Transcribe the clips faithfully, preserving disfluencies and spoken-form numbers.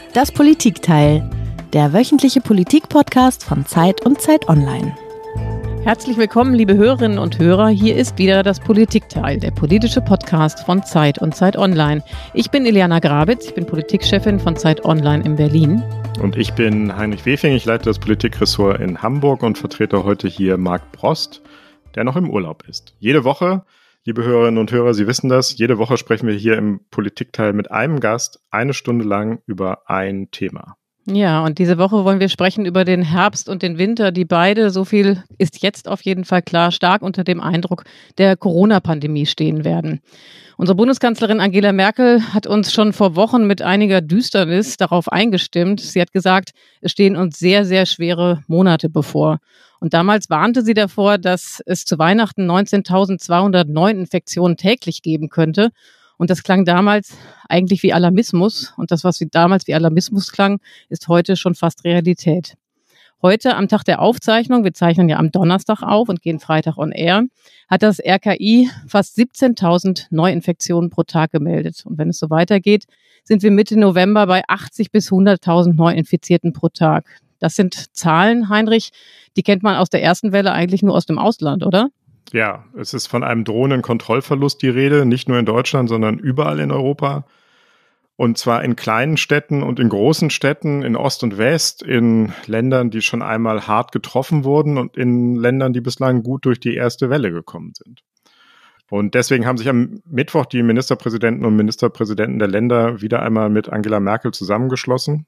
Das Politikteil, der wöchentliche Politik-Podcast von Zeit und Zeit Online. Herzlich willkommen, liebe Hörerinnen und Hörer. Hier ist wieder das Politikteil, der politische Podcast von Zeit und Zeit Online. Ich bin Iliana Grabitz, ich bin Politikchefin von Zeit Online in Berlin. Und ich bin Heinrich Wefing, ich leite das Politikressort in Hamburg und vertrete heute hier Marc Brost, der noch im Urlaub ist. Jede Woche, liebe Hörerinnen und Hörer, Sie wissen das, jede Woche sprechen wir hier im Politikteil mit einem Gast eine Stunde lang über ein Thema. Ja, und diese Woche wollen wir sprechen über den Herbst und den Winter, die beide, so viel ist jetzt auf jeden Fall klar, stark unter dem Eindruck der Corona-Pandemie stehen werden. Unsere Bundeskanzlerin Angela Merkel hat uns schon vor Wochen mit einiger Düsternis darauf eingestimmt. Sie hat gesagt, es stehen uns sehr, sehr schwere Monate bevor. Und damals warnte sie davor, dass es zu Weihnachten neunzehntausendzweihundert Neuinfektionen täglich geben könnte. Und das klang damals eigentlich wie Alarmismus. Und das, was damals wie Alarmismus klang, ist heute schon fast Realität. Heute, am Tag der Aufzeichnung, wir zeichnen ja am Donnerstag auf und gehen Freitag on air, hat das R K I fast siebzehntausend Neuinfektionen pro Tag gemeldet. Und wenn es so weitergeht, sind wir Mitte November bei achtzig bis hunderttausend Neuinfizierten pro Tag. Das sind Zahlen, Heinrich, die kennt man aus der ersten Welle eigentlich nur aus dem Ausland, oder? Ja, es ist von einem drohenden Kontrollverlust die Rede, nicht nur in Deutschland, sondern überall in Europa. Und zwar in kleinen Städten und in großen Städten, in Ost und West, in Ländern, die schon einmal hart getroffen wurden und in Ländern, die bislang gut durch die erste Welle gekommen sind. Und deswegen haben sich am Mittwoch die Ministerpräsidenten und Ministerpräsidenten der Länder wieder einmal mit Angela Merkel zusammengeschlossen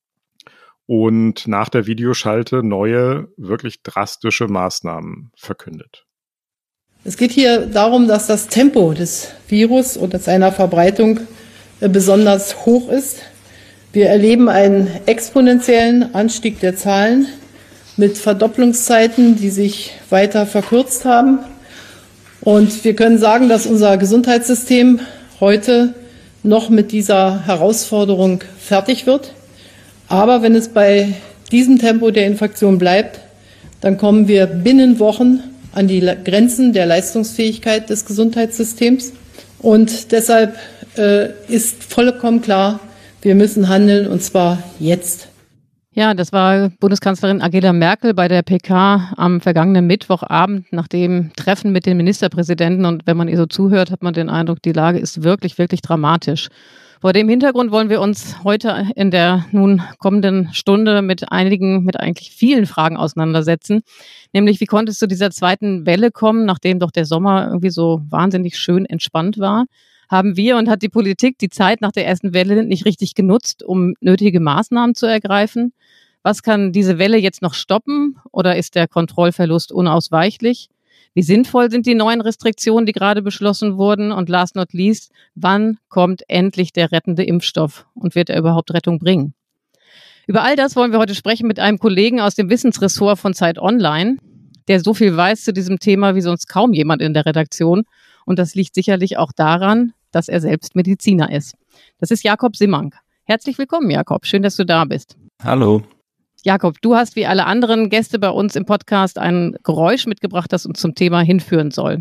und nach der Videoschalte neue, wirklich drastische Maßnahmen verkündet. Es geht hier darum, dass das Tempo des Virus und seiner Verbreitung besonders hoch ist. Wir erleben einen exponentiellen Anstieg der Zahlen mit Verdopplungszeiten, die sich weiter verkürzt haben. Und wir können sagen, dass unser Gesundheitssystem heute noch mit dieser Herausforderung fertig wird. Aber wenn es bei diesem Tempo der Infektion bleibt, dann kommen wir binnen Wochen an die Grenzen der Leistungsfähigkeit des Gesundheitssystems. Und deshalb äh, ist vollkommen klar, wir müssen handeln, und zwar jetzt. Ja, das war Bundeskanzlerin Angela Merkel bei der P K am vergangenen Mittwochabend nach dem Treffen mit den Ministerpräsidenten. Und wenn man ihr so zuhört, hat man den Eindruck, die Lage ist wirklich, wirklich dramatisch. Vor dem Hintergrund wollen wir uns heute in der nun kommenden Stunde mit einigen, mit eigentlich vielen Fragen auseinandersetzen. Nämlich, wie konnte es zu dieser zweiten Welle kommen, nachdem doch der Sommer irgendwie so wahnsinnig schön entspannt war? Haben wir und hat die Politik die Zeit nach der ersten Welle nicht richtig genutzt, um nötige Maßnahmen zu ergreifen? Was kann diese Welle jetzt noch stoppen oder ist der Kontrollverlust unausweichlich? Wie sinnvoll sind die neuen Restriktionen, die gerade beschlossen wurden? Und last not least, wann kommt endlich der rettende Impfstoff und wird er überhaupt Rettung bringen? Über all das wollen wir heute sprechen mit einem Kollegen aus dem Wissensressort von Zeit Online, der so viel weiß zu diesem Thema wie sonst kaum jemand in der Redaktion. Und das liegt sicherlich auch daran, dass er selbst Mediziner ist. Das ist Jakob Simmank. Herzlich willkommen, Jakob. Schön, dass du da bist. Hallo. Jakob, du hast wie alle anderen Gäste bei uns im Podcast ein Geräusch mitgebracht, das uns zum Thema hinführen soll.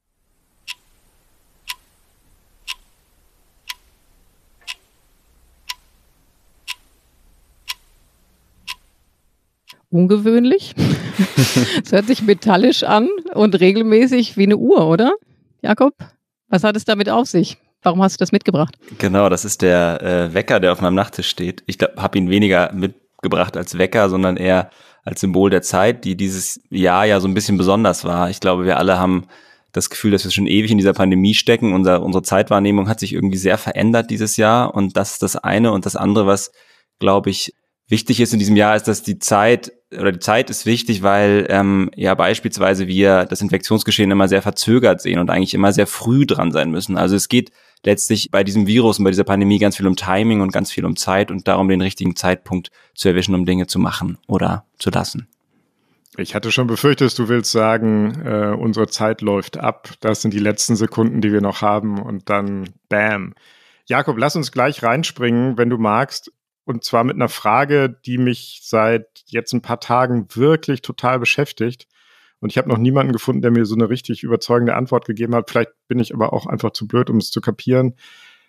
Ungewöhnlich. Es hört sich metallisch an und regelmäßig wie eine Uhr, oder? Jakob, was hat es damit auf sich? Warum hast du das mitgebracht? Genau, das ist der äh, Wecker, der auf meinem Nachttisch steht. Ich habe ihn weniger mitgebracht als Wecker, sondern eher als Symbol der Zeit, die dieses Jahr ja so ein bisschen besonders war. Ich glaube, wir alle haben das Gefühl, dass wir schon ewig in dieser Pandemie stecken. Unser, unsere Zeitwahrnehmung hat sich irgendwie sehr verändert dieses Jahr und das ist das eine. Und das andere, was, glaube ich, wichtig ist in diesem Jahr, ist, dass die Zeit, oder die Zeit ist wichtig, weil ähm, ja beispielsweise wir das Infektionsgeschehen immer sehr verzögert sehen und eigentlich immer sehr früh dran sein müssen. Also es geht letztlich bei diesem Virus und bei dieser Pandemie ganz viel um Timing und ganz viel um Zeit und darum, den richtigen Zeitpunkt zu erwischen, um Dinge zu machen oder zu lassen. Ich hatte schon befürchtet, du willst sagen, äh, unsere Zeit läuft ab. Das sind die letzten Sekunden, die wir noch haben und dann bam. Jakob, lass uns gleich reinspringen, wenn du magst. Und zwar mit einer Frage, die mich seit jetzt ein paar Tagen wirklich total beschäftigt. Und ich habe noch niemanden gefunden, der mir so eine richtig überzeugende Antwort gegeben hat. Vielleicht bin ich aber auch einfach zu blöd, um es zu kapieren.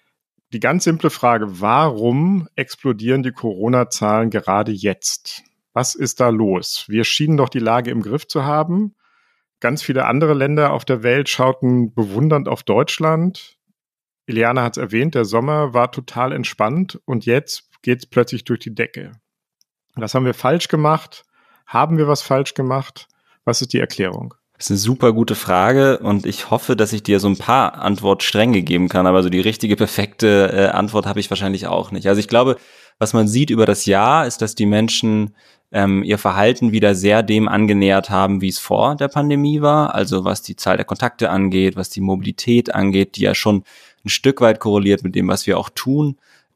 die ganz simple Frage, warum explodieren die Corona-Zahlen gerade jetzt? Was ist da los? Wir schienen doch die Lage im Griff zu haben. Ganz viele andere Länder auf der Welt schauten bewundernd auf Deutschland. Iliana hat es erwähnt, der Sommer war total entspannt und jetzt geht es plötzlich durch die Decke. Was haben wir falsch gemacht? Haben wir was falsch gemacht? Was ist die Erklärung? Das ist eine super gute Frage und ich hoffe, dass ich dir so ein paar Antwortstränge geben kann, aber so die richtige, perfekte äh, Antwort habe ich wahrscheinlich auch nicht. Also ich glaube, was man sieht über das Jahr, ist, dass die Menschen ähm, ihr Verhalten wieder sehr dem angenähert haben, wie es vor der Pandemie war. Also was die Zahl der Kontakte angeht, was die Mobilität angeht, die ja schon ein Stück weit korreliert mit dem, was wir auch tun.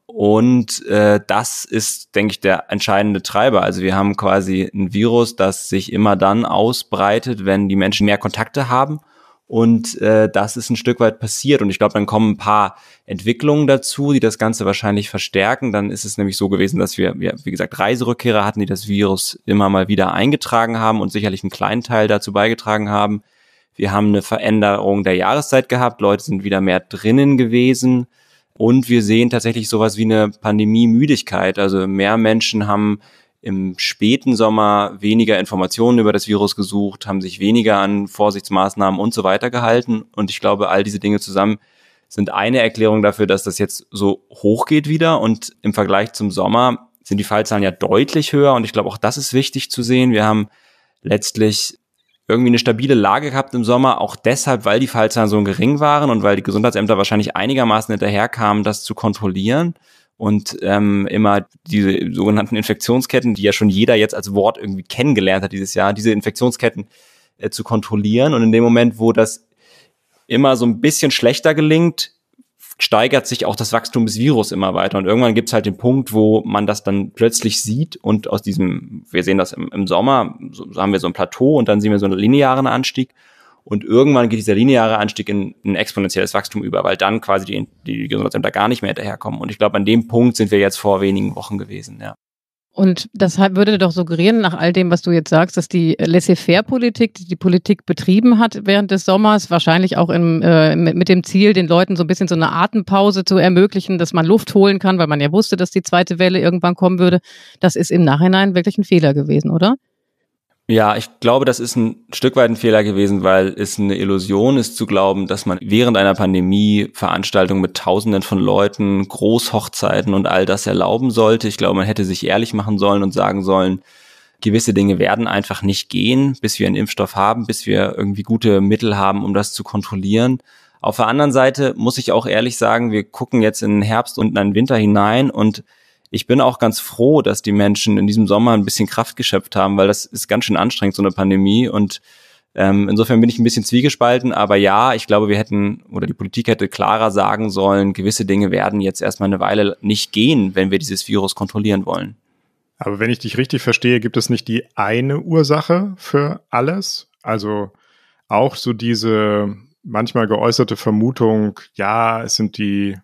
Und äh, das ist, denke ich, der entscheidende Treiber. Also wir haben quasi ein Virus, das sich immer dann ausbreitet, wenn die Menschen mehr Kontakte haben. Und äh, das ist ein Stück weit passiert. Und ich glaube, dann kommen ein paar Entwicklungen dazu, die das Ganze wahrscheinlich verstärken. Dann ist es nämlich so gewesen, dass wir, wir wie gesagt, Reiserückkehrer hatten, die das Virus immer mal wieder eingetragen haben und sicherlich einen kleinen Teil dazu beigetragen haben. Wir haben eine Veränderung der Jahreszeit gehabt. Leute sind wieder mehr drinnen gewesen. Und wir sehen tatsächlich sowas wie eine Pandemie-Müdigkeit. Also mehr Menschen haben im späten Sommer weniger Informationen über das Virus gesucht, haben sich weniger an Vorsichtsmaßnahmen und so weiter gehalten. Und ich glaube, all diese Dinge zusammen sind eine Erklärung dafür, dass das jetzt so hoch geht wieder. Und im Vergleich zum Sommer sind die Fallzahlen ja deutlich höher. Und ich glaube, auch das ist wichtig zu sehen. Wir haben letztlich irgendwie eine stabile Lage gehabt im Sommer, auch deshalb, weil die Fallzahlen so gering waren und weil die Gesundheitsämter wahrscheinlich einigermaßen hinterherkamen, das zu kontrollieren und ähm, immer diese sogenannten Infektionsketten, die ja schon jeder jetzt als Wort irgendwie kennengelernt hat dieses Jahr, diese Infektionsketten äh, zu kontrollieren. Und in dem Moment, wo das immer so ein bisschen schlechter gelingt, steigert sich auch das Wachstum des Virus immer weiter. Und irgendwann gibt es halt den Punkt, wo man das dann plötzlich sieht und aus diesem, wir sehen das im, im Sommer, so, so haben wir so ein Plateau und dann sehen wir so einen linearen Anstieg. Und irgendwann geht dieser lineare Anstieg in ein exponentielles Wachstum über, weil dann quasi die, die Gesundheitsämter gar nicht mehr hinterherkommen. Und ich glaube, an dem Punkt sind wir jetzt vor wenigen Wochen gewesen, ja. Und das würde doch suggerieren, nach all dem, was du jetzt sagst, dass die Laissez-faire-Politik, die die Politik betrieben hat während des Sommers, wahrscheinlich auch im, äh, mit, mit dem Ziel, den Leuten so ein bisschen so eine Atempause zu ermöglichen, dass man Luft holen kann, weil man ja wusste, dass die zweite Welle irgendwann kommen würde. Das ist im Nachhinein wirklich ein Fehler gewesen, oder? Ja, ich glaube, das ist ein Stück weit ein Fehler gewesen, weil es eine Illusion ist zu glauben, dass man während einer Pandemie Veranstaltungen mit Tausenden von Leuten, Großhochzeiten und all das erlauben sollte. Ich glaube, man hätte sich ehrlich machen sollen und sagen sollen, gewisse Dinge werden einfach nicht gehen, bis wir einen Impfstoff haben, bis wir irgendwie gute Mittel haben, um das zu kontrollieren. Auf der anderen Seite muss ich auch ehrlich sagen, wir gucken jetzt in den Herbst und in den Winter hinein und ich bin auch ganz froh, dass die Menschen in diesem Sommer ein bisschen Kraft geschöpft haben, weil das ist ganz schön anstrengend, so eine Pandemie. Und ähm, insofern bin ich ein bisschen zwiegespalten. Aber ja, ich glaube, wir hätten oder die Politik hätte klarer sagen sollen, gewisse Dinge werden jetzt erstmal eine Weile nicht gehen, wenn wir dieses Virus kontrollieren wollen. Aber wenn ich dich richtig verstehe, gibt es nicht die eine Ursache für alles? Also auch so diese manchmal geäußerte Vermutung, ja, es sind die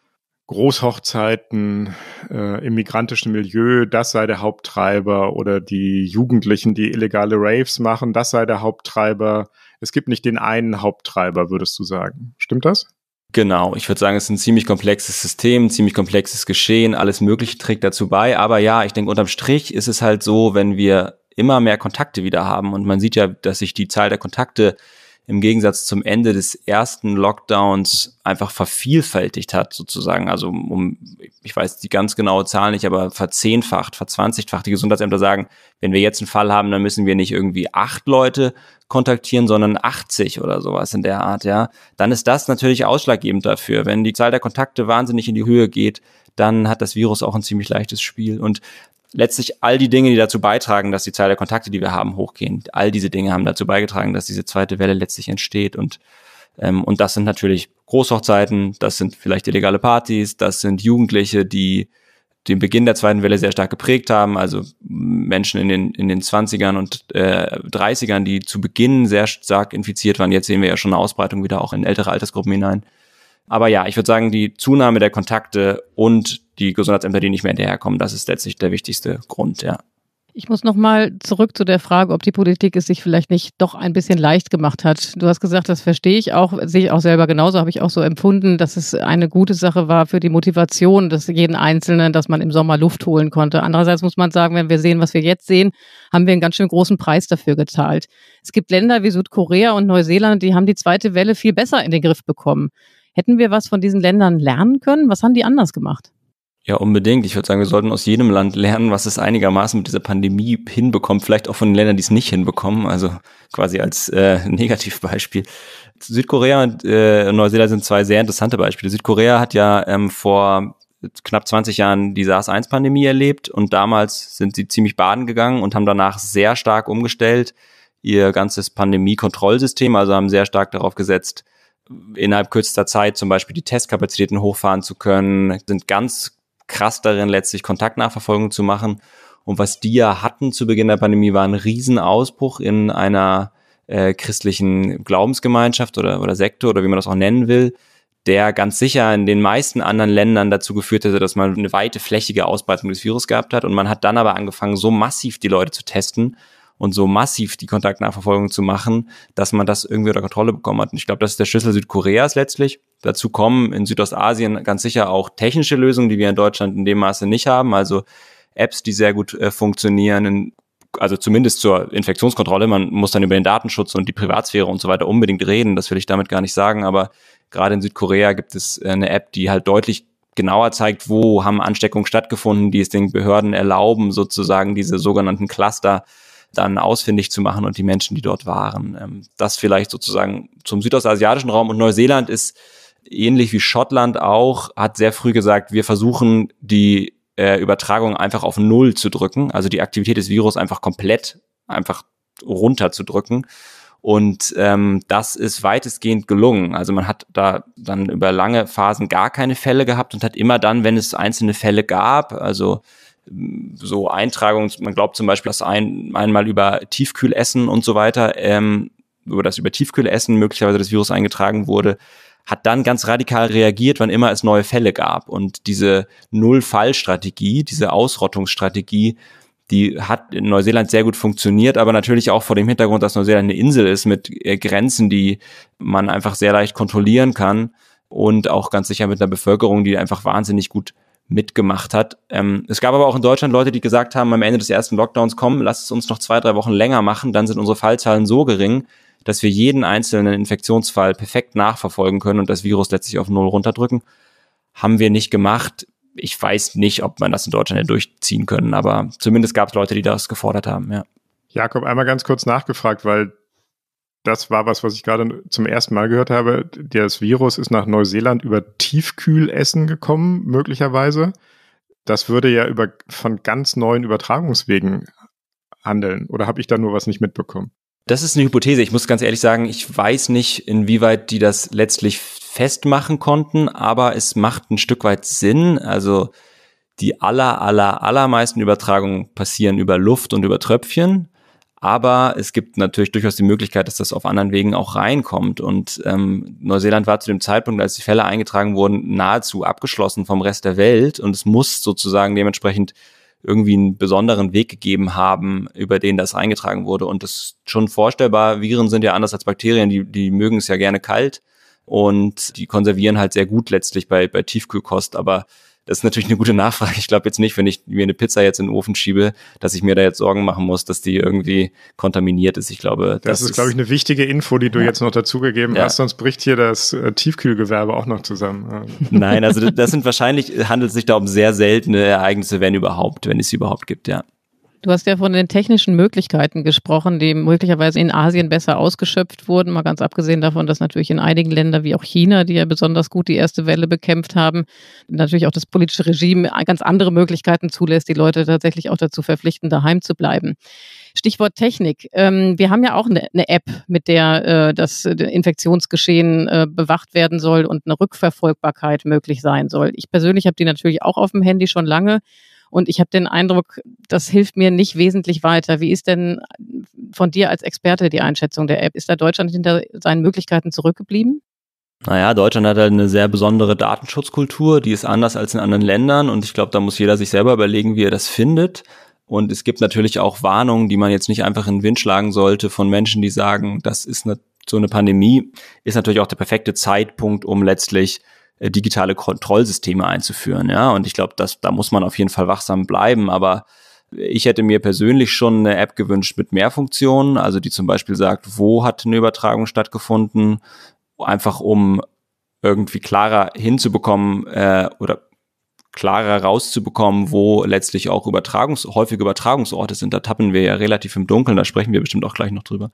Großhochzeiten äh, im migrantischen Milieu, das sei der Haupttreiber, oder die Jugendlichen, die illegale Raves machen, das sei der Haupttreiber. Es gibt nicht den einen Haupttreiber, würdest du sagen. Stimmt das? Genau, ich würde sagen, es ist ein ziemlich komplexes System, ein ziemlich komplexes Geschehen, alles Mögliche trägt dazu bei. Aber ja, ich denke, unterm Strich ist es halt so, wenn wir immer mehr Kontakte wieder haben und man sieht ja, dass sich die Zahl der Kontakte im Gegensatz zum Ende des ersten Lockdowns einfach vervielfältigt hat, sozusagen. Also um, ich weiß die ganz genaue Zahl nicht, aber verzehnfacht, verzwanzigfacht. Die Gesundheitsämter sagen, wenn wir jetzt einen Fall haben, dann müssen wir nicht irgendwie acht Leute kontaktieren, sondern achtzig oder sowas in der Art, ja. Dann ist das natürlich ausschlaggebend dafür. Wenn die Zahl der Kontakte wahnsinnig in die Höhe geht, dann hat das Virus auch ein ziemlich leichtes Spiel. Und letztlich all die Dinge, die dazu beitragen, dass die Zahl der Kontakte, die wir haben, hochgehen, all diese Dinge haben dazu beigetragen, dass diese zweite Welle letztlich entsteht. Und ähm, und das sind natürlich Großhochzeiten, das sind vielleicht illegale Partys, das sind Jugendliche, die den Beginn der zweiten Welle sehr stark geprägt haben, also Menschen in den in den zwanzigern und äh, dreißigern, die zu Beginn sehr stark infiziert waren. Jetzt sehen wir ja schon eine Ausbreitung wieder auch in ältere Altersgruppen hinein. Aber ja, ich würde sagen, die Zunahme der Kontakte und die Gesundheitsämter, die nicht mehr hinterherkommen, das ist letztlich der wichtigste Grund, ja. Ich muss noch mal zurück zu der Frage, ob die Politik es sich vielleicht nicht doch ein bisschen leicht gemacht hat. Du hast gesagt, das verstehe ich auch, sehe ich auch selber genauso, habe ich auch so empfunden, dass es eine gute Sache war für die Motivation des jeden Einzelnen, dass man im Sommer Luft holen konnte. Andererseits muss man sagen, wenn wir sehen, was wir jetzt sehen, haben wir einen ganz schön großen Preis dafür gezahlt. Es gibt Länder wie Südkorea und Neuseeland, die haben die zweite Welle viel besser in den Griff bekommen. Hätten wir was von diesen Ländern lernen können? Was haben die anders gemacht? Ja, unbedingt. Ich würde sagen, wir sollten aus jedem Land lernen, was es einigermaßen mit dieser Pandemie hinbekommt. Vielleicht auch von den Ländern, die es nicht hinbekommen. Also quasi als äh, Negativbeispiel. Südkorea und äh, Neuseeland sind zwei sehr interessante Beispiele. Südkorea hat ja ähm, vor knapp zwanzig Jahren die SARS eins Pandemie erlebt und damals sind sie ziemlich baden gegangen und haben danach sehr stark umgestellt. Ihr ganzes Pandemie-Kontrollsystem, also haben sehr stark darauf gesetzt, innerhalb kürzester Zeit zum Beispiel die Testkapazitäten hochfahren zu können, sind ganz krass darin, letztlich Kontaktnachverfolgung zu machen. Und was die ja hatten zu Beginn der Pandemie, war ein Riesenausbruch in einer äh, christlichen Glaubensgemeinschaft oder, oder Sekte oder wie man das auch nennen will, der ganz sicher in den meisten anderen Ländern dazu geführt hätte, dass man eine weite, flächige Ausbreitung des Virus gehabt hat. Und man hat dann aber angefangen, so massiv die Leute zu testen und so massiv die Kontaktnachverfolgung zu machen, dass man das irgendwie unter Kontrolle bekommen hat. Und ich glaube, das ist der Schlüssel Südkoreas letztlich. Dazu kommen in Südostasien ganz sicher auch technische Lösungen, die wir in Deutschland in dem Maße nicht haben. Also Apps, die sehr gut äh, funktionieren, in, also zumindest zur Infektionskontrolle. Man muss dann über den Datenschutz und die Privatsphäre und so weiter unbedingt reden. Das will ich damit gar nicht sagen. Aber gerade in Südkorea gibt es äh, eine App, die halt deutlich genauer zeigt, wo haben Ansteckungen stattgefunden, die es den Behörden erlauben, sozusagen diese sogenannten Cluster dann ausfindig zu machen und die Menschen, die dort waren. Das vielleicht sozusagen zum südostasiatischen Raum. Und Neuseeland ist ähnlich wie Schottland auch, hat sehr früh gesagt, wir versuchen die äh, Übertragung einfach auf Null zu drücken, also die Aktivität des Virus einfach komplett einfach runterzudrücken. Und ähm, das ist weitestgehend gelungen. Also man hat da dann über lange Phasen gar keine Fälle gehabt und hat immer dann, wenn es einzelne Fälle gab, also so Eintragungen, man glaubt zum Beispiel, dass ein, einmal über Tiefkühlessen und so weiter, ähm, über das über Tiefkühlessen möglicherweise das Virus eingetragen wurde, hat dann ganz radikal reagiert, wann immer es neue Fälle gab. Und diese Null-Fall-Strategie, diese Ausrottungsstrategie, die hat in Neuseeland sehr gut funktioniert, aber natürlich auch vor dem Hintergrund, dass Neuseeland eine Insel ist mit äh, Grenzen, die man einfach sehr leicht kontrollieren kann und auch ganz sicher mit einer Bevölkerung, die einfach wahnsinnig gut mitgemacht hat. Ähm, es gab aber auch in Deutschland Leute, die gesagt haben, am Ende des ersten Lockdowns, komm, lass es uns noch zwei, drei Wochen länger machen, dann sind unsere Fallzahlen so gering, dass wir jeden einzelnen Infektionsfall perfekt nachverfolgen können und das Virus letztlich auf Null runterdrücken. Haben wir nicht gemacht. Ich weiß nicht, ob man das in Deutschland hätte durchziehen können, aber zumindest gab es Leute, die das gefordert haben, ja. Jakob, einmal ganz kurz nachgefragt, weil das war was, was ich gerade zum ersten Mal gehört habe. Das Virus ist nach Neuseeland über Tiefkühlessen gekommen, möglicherweise. Das würde ja über von ganz neuen Übertragungswegen handeln. Oder habe ich da nur was nicht mitbekommen? Das ist eine Hypothese. Ich muss ganz ehrlich sagen, ich weiß nicht, inwieweit die das letztlich festmachen konnten, aber es macht ein Stück weit Sinn. Also die aller, aller, allermeisten Übertragungen passieren über Luft und über Tröpfchen. Aber es gibt natürlich durchaus die Möglichkeit, dass das auf anderen Wegen auch reinkommt. Und ähm, Neuseeland war zu dem Zeitpunkt, als die Fälle eingetragen wurden, nahezu abgeschlossen vom Rest der Welt. Und es muss sozusagen dementsprechend irgendwie einen besonderen Weg gegeben haben, über den das eingetragen wurde. Und das ist schon vorstellbar. Viren sind ja anders als Bakterien, die, die mögen es ja gerne kalt. Und die konservieren halt sehr gut letztlich bei, bei Tiefkühlkost. Aber das ist natürlich eine gute Nachfrage. Ich glaube jetzt nicht, wenn ich mir eine Pizza jetzt in den Ofen schiebe, dass ich mir da jetzt Sorgen machen muss, dass die irgendwie kontaminiert ist. Ich glaube, das, das ist, glaube ich, eine wichtige Info, die du ja. jetzt noch dazugegeben ja. hast. Sonst bricht hier das äh, Tiefkühlgewerbe auch noch zusammen. Nein, also das sind wahrscheinlich, handelt es sich da um sehr seltene Ereignisse, wenn überhaupt, wenn es sie überhaupt gibt, ja. Du hast ja von den technischen Möglichkeiten gesprochen, die möglicherweise in Asien besser ausgeschöpft wurden, mal ganz abgesehen davon, dass natürlich in einigen Ländern wie auch China, die ja besonders gut die erste Welle bekämpft haben, natürlich auch das politische Regime ganz andere Möglichkeiten zulässt, die Leute tatsächlich auch dazu verpflichten, daheim zu bleiben. Stichwort Technik. Wir haben ja auch eine App, mit der das Infektionsgeschehen bewacht werden soll und eine Rückverfolgbarkeit möglich sein soll. Ich persönlich habe die natürlich auch auf dem Handy schon lange. Und ich habe den Eindruck, das hilft mir nicht wesentlich weiter. Wie ist denn von dir als Experte die Einschätzung der App? Ist da Deutschland hinter seinen Möglichkeiten zurückgeblieben? Naja, Deutschland hat halt eine sehr besondere Datenschutzkultur, die ist anders als in anderen Ländern und ich glaube, da muss jeder sich selber überlegen, wie er das findet. Und es gibt natürlich auch Warnungen, die man jetzt nicht einfach in den Wind schlagen sollte von Menschen, die sagen, das ist eine, so eine Pandemie, ist natürlich auch der perfekte Zeitpunkt, um letztlich äh, digitale Kontrollsysteme einzuführen. Ja, und ich glaube, dass da muss man auf jeden Fall wachsam bleiben. Aber ich hätte mir persönlich schon eine App gewünscht mit mehr Funktionen, also die zum Beispiel sagt, wo hat eine Übertragung stattgefunden, einfach um irgendwie klarer hinzubekommen äh, oder klarer rauszubekommen, wo letztlich auch Übertragungs-, häufige Übertragungsorte sind. Da tappen wir ja relativ im Dunkeln, da sprechen wir bestimmt auch gleich noch drüber.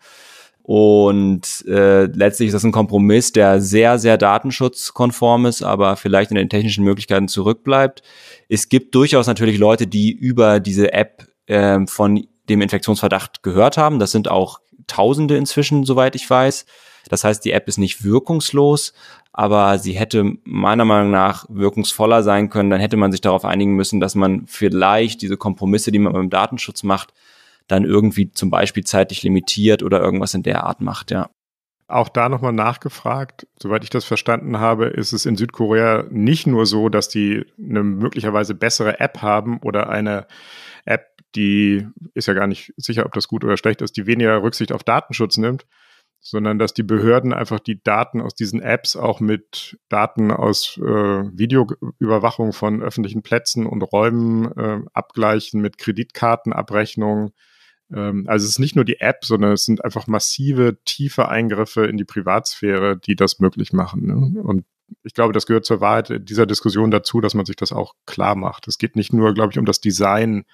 Und äh, letztlich ist das ein Kompromiss, der sehr, sehr datenschutzkonform ist, aber vielleicht in den technischen Möglichkeiten zurückbleibt. Es gibt durchaus natürlich Leute, die über diese App äh, von dem Infektionsverdacht gehört haben. Das sind auch Tausende inzwischen, soweit ich weiß. Das heißt, die App ist nicht wirkungslos, aber sie hätte meiner Meinung nach wirkungsvoller sein können. Dann hätte man sich darauf einigen müssen, dass man vielleicht diese Kompromisse, die man beim Datenschutz macht, dann irgendwie zum Beispiel zeitlich limitiert oder irgendwas in der Art macht, ja. Auch da nochmal nachgefragt, soweit ich das verstanden habe, ist es in Südkorea nicht nur so, dass die eine möglicherweise bessere App haben oder eine App, die ist ja gar nicht sicher, ob das gut oder schlecht ist, die weniger Rücksicht auf Datenschutz nimmt, sondern dass die Behörden einfach die Daten aus diesen Apps auch mit Daten aus äh, Videoüberwachung von öffentlichen Plätzen und Räumen äh, abgleichen, mit Kreditkartenabrechnungen. Ähm, also es ist nicht nur die App, sondern es sind einfach massive, tiefe Eingriffe in die Privatsphäre, die das möglich machen. Ne? Und ich glaube, das gehört zur Wahrheit dieser Diskussion dazu, dass man sich das auch klar macht. Es geht nicht nur, glaube ich, um das Design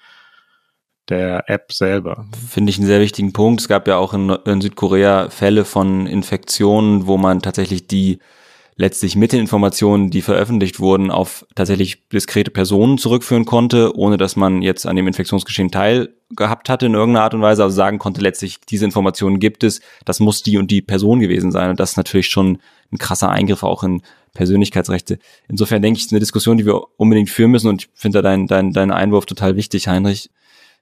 der App selber. Finde ich einen sehr wichtigen Punkt. Es gab ja auch in, in Südkorea Fälle von Infektionen, wo man tatsächlich die letztlich mit den Informationen, die veröffentlicht wurden, auf tatsächlich diskrete Personen zurückführen konnte, ohne dass man jetzt an dem Infektionsgeschehen teilgehabt hatte in irgendeiner Art und Weise, also sagen konnte letztlich, diese Informationen gibt es, das muss die und die Person gewesen sein. Und das ist natürlich schon ein krasser Eingriff auch in Persönlichkeitsrechte. Insofern denke ich, es ist eine Diskussion, die wir unbedingt führen müssen, und ich finde da deinen dein, dein Einwurf total wichtig, Heinrich.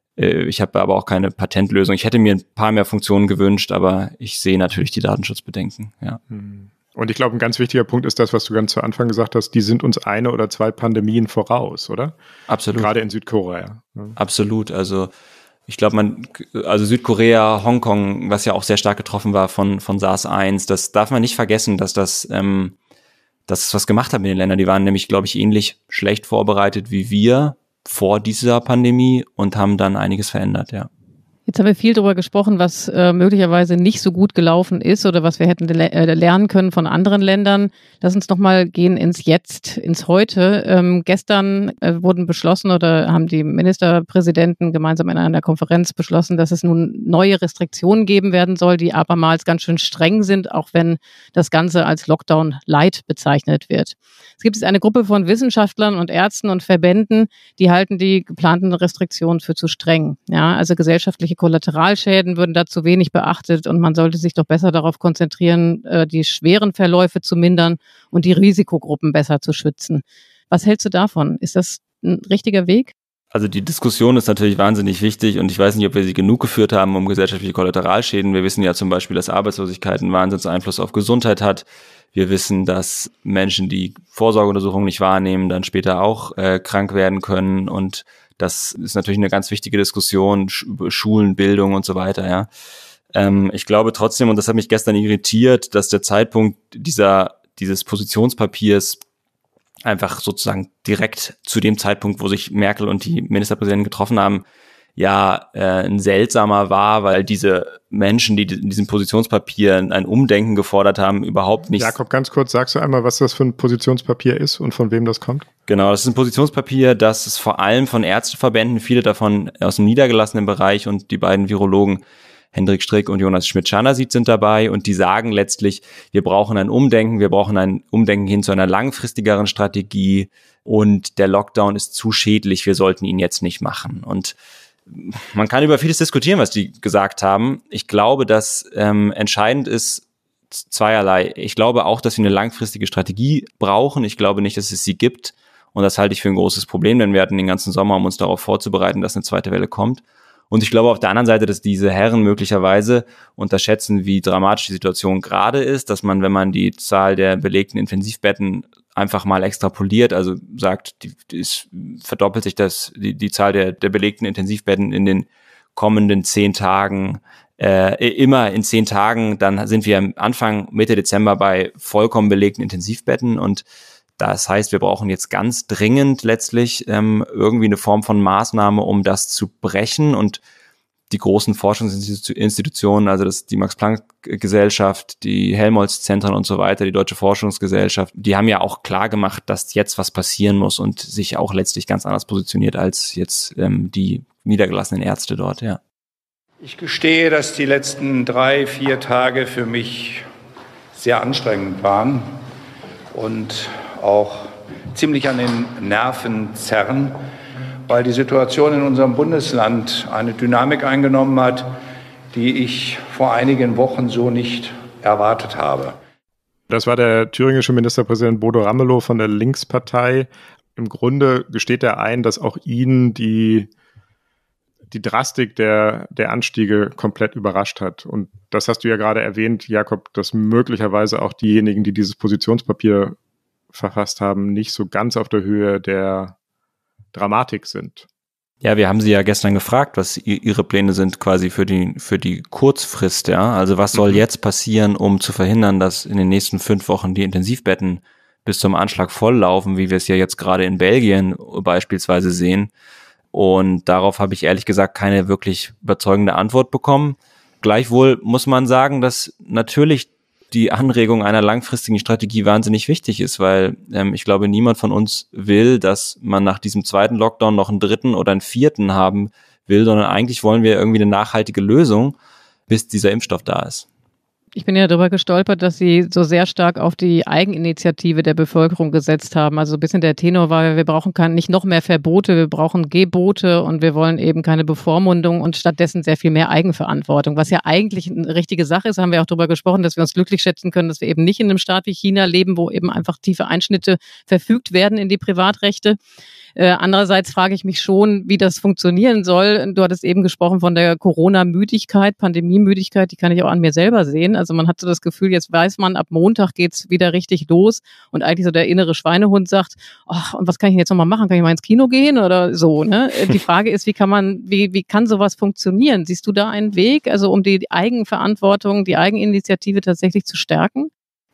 Ich habe aber auch keine Patentlösung. Ich hätte mir ein paar mehr Funktionen gewünscht, aber ich sehe natürlich die Datenschutzbedenken. Ja. Und ich glaube, ein ganz wichtiger Punkt ist das, was du ganz zu Anfang gesagt hast, die sind uns eine oder zwei Pandemien voraus, oder? Absolut. Gerade in Südkorea. Absolut. Also ich glaube, man, also Südkorea, Hongkong, was ja auch sehr stark getroffen war von von SARS eins, das darf man nicht vergessen, dass das, ähm, dass es was gemacht hat mit den Ländern. Die waren nämlich, glaube ich, ähnlich schlecht vorbereitet wie wir vor dieser Pandemie und haben dann einiges verändert, ja. Jetzt haben wir viel darüber gesprochen, was äh, möglicherweise nicht so gut gelaufen ist oder was wir hätten le- äh, lernen können von anderen Ländern. Lass uns nochmal gehen ins Jetzt, ins Heute. Ähm, gestern äh, wurden beschlossen oder haben die Ministerpräsidenten gemeinsam in einer Konferenz beschlossen, dass es nun neue Restriktionen geben werden soll, die abermals ganz schön streng sind, auch wenn das Ganze als Lockdown Light bezeichnet wird. Es gibt jetzt eine Gruppe von Wissenschaftlern und Ärzten und Verbänden, die halten die geplanten Restriktionen für zu streng. Ja, also gesellschaftliche Kollateralschäden würden da zu wenig beachtet und man sollte sich doch besser darauf konzentrieren, die schweren Verläufe zu mindern und die Risikogruppen besser zu schützen. Was hältst du davon? Ist das ein richtiger Weg? Also die Diskussion ist natürlich wahnsinnig wichtig und ich weiß nicht, ob wir sie genug geführt haben um gesellschaftliche Kollateralschäden. Wir wissen ja zum Beispiel, dass Arbeitslosigkeit einen Wahnsinnseinfluss auf Gesundheit hat. Wir wissen, dass Menschen, die Vorsorgeuntersuchungen nicht wahrnehmen, dann später auch äh, krank werden können, und das ist natürlich eine ganz wichtige Diskussion, Sch- Schulen, Bildung und so weiter, ja. Ähm, ich glaube trotzdem, und das hat mich gestern irritiert, dass der Zeitpunkt dieser dieses Positionspapiers einfach sozusagen direkt zu dem Zeitpunkt, wo sich Merkel und die Ministerpräsidenten getroffen haben, ja äh, ein seltsamer war, weil diese Menschen, die in diesem Positionspapier ein Umdenken gefordert haben, überhaupt nicht... Jakob, ganz kurz, sagst du einmal, was das für ein Positionspapier ist und von wem das kommt? Genau, das ist ein Positionspapier, das ist vor allem von Ärzteverbänden, viele davon aus dem niedergelassenen Bereich, und die beiden Virologen Hendrik Strick und Jonas Schmidt-Schanasied sind dabei, und die sagen letztlich, wir brauchen ein Umdenken, wir brauchen ein Umdenken hin zu einer langfristigeren Strategie, und der Lockdown ist zu schädlich, wir sollten ihn jetzt nicht machen. Und man kann über vieles diskutieren, was die gesagt haben. Ich glaube, dass ähm, entscheidend ist zweierlei. Ich glaube auch, dass wir eine langfristige Strategie brauchen. Ich glaube nicht, dass es sie gibt. Und das halte ich für ein großes Problem, denn wir hatten den ganzen Sommer, um uns darauf vorzubereiten, dass eine zweite Welle kommt. Und ich glaube auf der anderen Seite, dass diese Herren möglicherweise unterschätzen, wie dramatisch die Situation gerade ist, dass man, wenn man die Zahl der belegten Intensivbetten einfach mal extrapoliert, also sagt, die, die ist, verdoppelt sich das, die, die Zahl der, der belegten Intensivbetten in den kommenden zehn Tagen, äh, immer in zehn Tagen, dann sind wir Anfang, Mitte Dezember bei vollkommen belegten Intensivbetten und das heißt, wir brauchen jetzt ganz dringend letztlich ähm, irgendwie eine Form von Maßnahme, um das zu brechen. Und die großen Forschungsinstitutionen, also das die Max-Planck-Gesellschaft, die Helmholtz-Zentren und so weiter, die Deutsche Forschungsgesellschaft, die haben ja auch klar gemacht, dass jetzt was passieren muss und sich auch letztlich ganz anders positioniert als jetzt ähm, die niedergelassenen Ärzte dort. Ja. Ich gestehe, dass die letzten drei, vier Tage für mich sehr anstrengend waren und auch ziemlich an den Nerven zerren, weil die Situation in unserem Bundesland eine Dynamik eingenommen hat, die ich vor einigen Wochen so nicht erwartet habe. Das war der thüringische Ministerpräsident Bodo Ramelow von der Linkspartei. Im Grunde gesteht er ein, dass auch ihn die, die Drastik der, der Anstiege komplett überrascht hat. Und das hast du ja gerade erwähnt, Jakob, dass möglicherweise auch diejenigen, die dieses Positionspapier verfasst haben, nicht so ganz auf der Höhe der Dramatik sind. Ja, wir haben sie ja gestern gefragt, was ihre Pläne sind quasi für die für die Kurzfrist, ja. Also was soll mhm. jetzt passieren, um zu verhindern, dass in den nächsten fünf Wochen die Intensivbetten bis zum Anschlag volllaufen, wie wir es ja jetzt gerade in Belgien beispielsweise sehen. Und darauf habe ich ehrlich gesagt keine wirklich überzeugende Antwort bekommen. Gleichwohl muss man sagen, dass natürlich die Anregung einer langfristigen Strategie wahnsinnig wichtig ist, weil ähm, ich glaube, niemand von uns will, dass man nach diesem zweiten Lockdown noch einen dritten oder einen vierten haben will, sondern eigentlich wollen wir irgendwie eine nachhaltige Lösung, bis dieser Impfstoff da ist. Ich bin ja darüber gestolpert, dass Sie so sehr stark auf die Eigeninitiative der Bevölkerung gesetzt haben. Also ein bisschen der Tenor war, wir brauchen kein, nicht noch mehr Verbote, wir brauchen Gebote und wir wollen eben keine Bevormundung und stattdessen sehr viel mehr Eigenverantwortung. Was ja eigentlich eine richtige Sache ist, haben wir auch darüber gesprochen, dass wir uns glücklich schätzen können, dass wir eben nicht in einem Staat wie China leben, wo eben einfach tiefe Einschnitte verfügt werden in die Privatrechte. Äh, andererseits frage ich mich schon, wie das funktionieren soll. Du hattest eben gesprochen von der Corona-Müdigkeit, Pandemiemüdigkeit, die kann ich auch an mir selber sehen. Also man hat so das Gefühl, jetzt weiß man, ab Montag geht's wieder richtig los und eigentlich so der innere Schweinehund sagt, ach, und was kann ich denn jetzt nochmal machen? Kann ich mal ins Kino gehen oder so? Ne? Die Frage ist, wie kann man, wie, wie kann sowas funktionieren? Siehst du da einen Weg, also um die Eigenverantwortung, die Eigeninitiative tatsächlich zu stärken?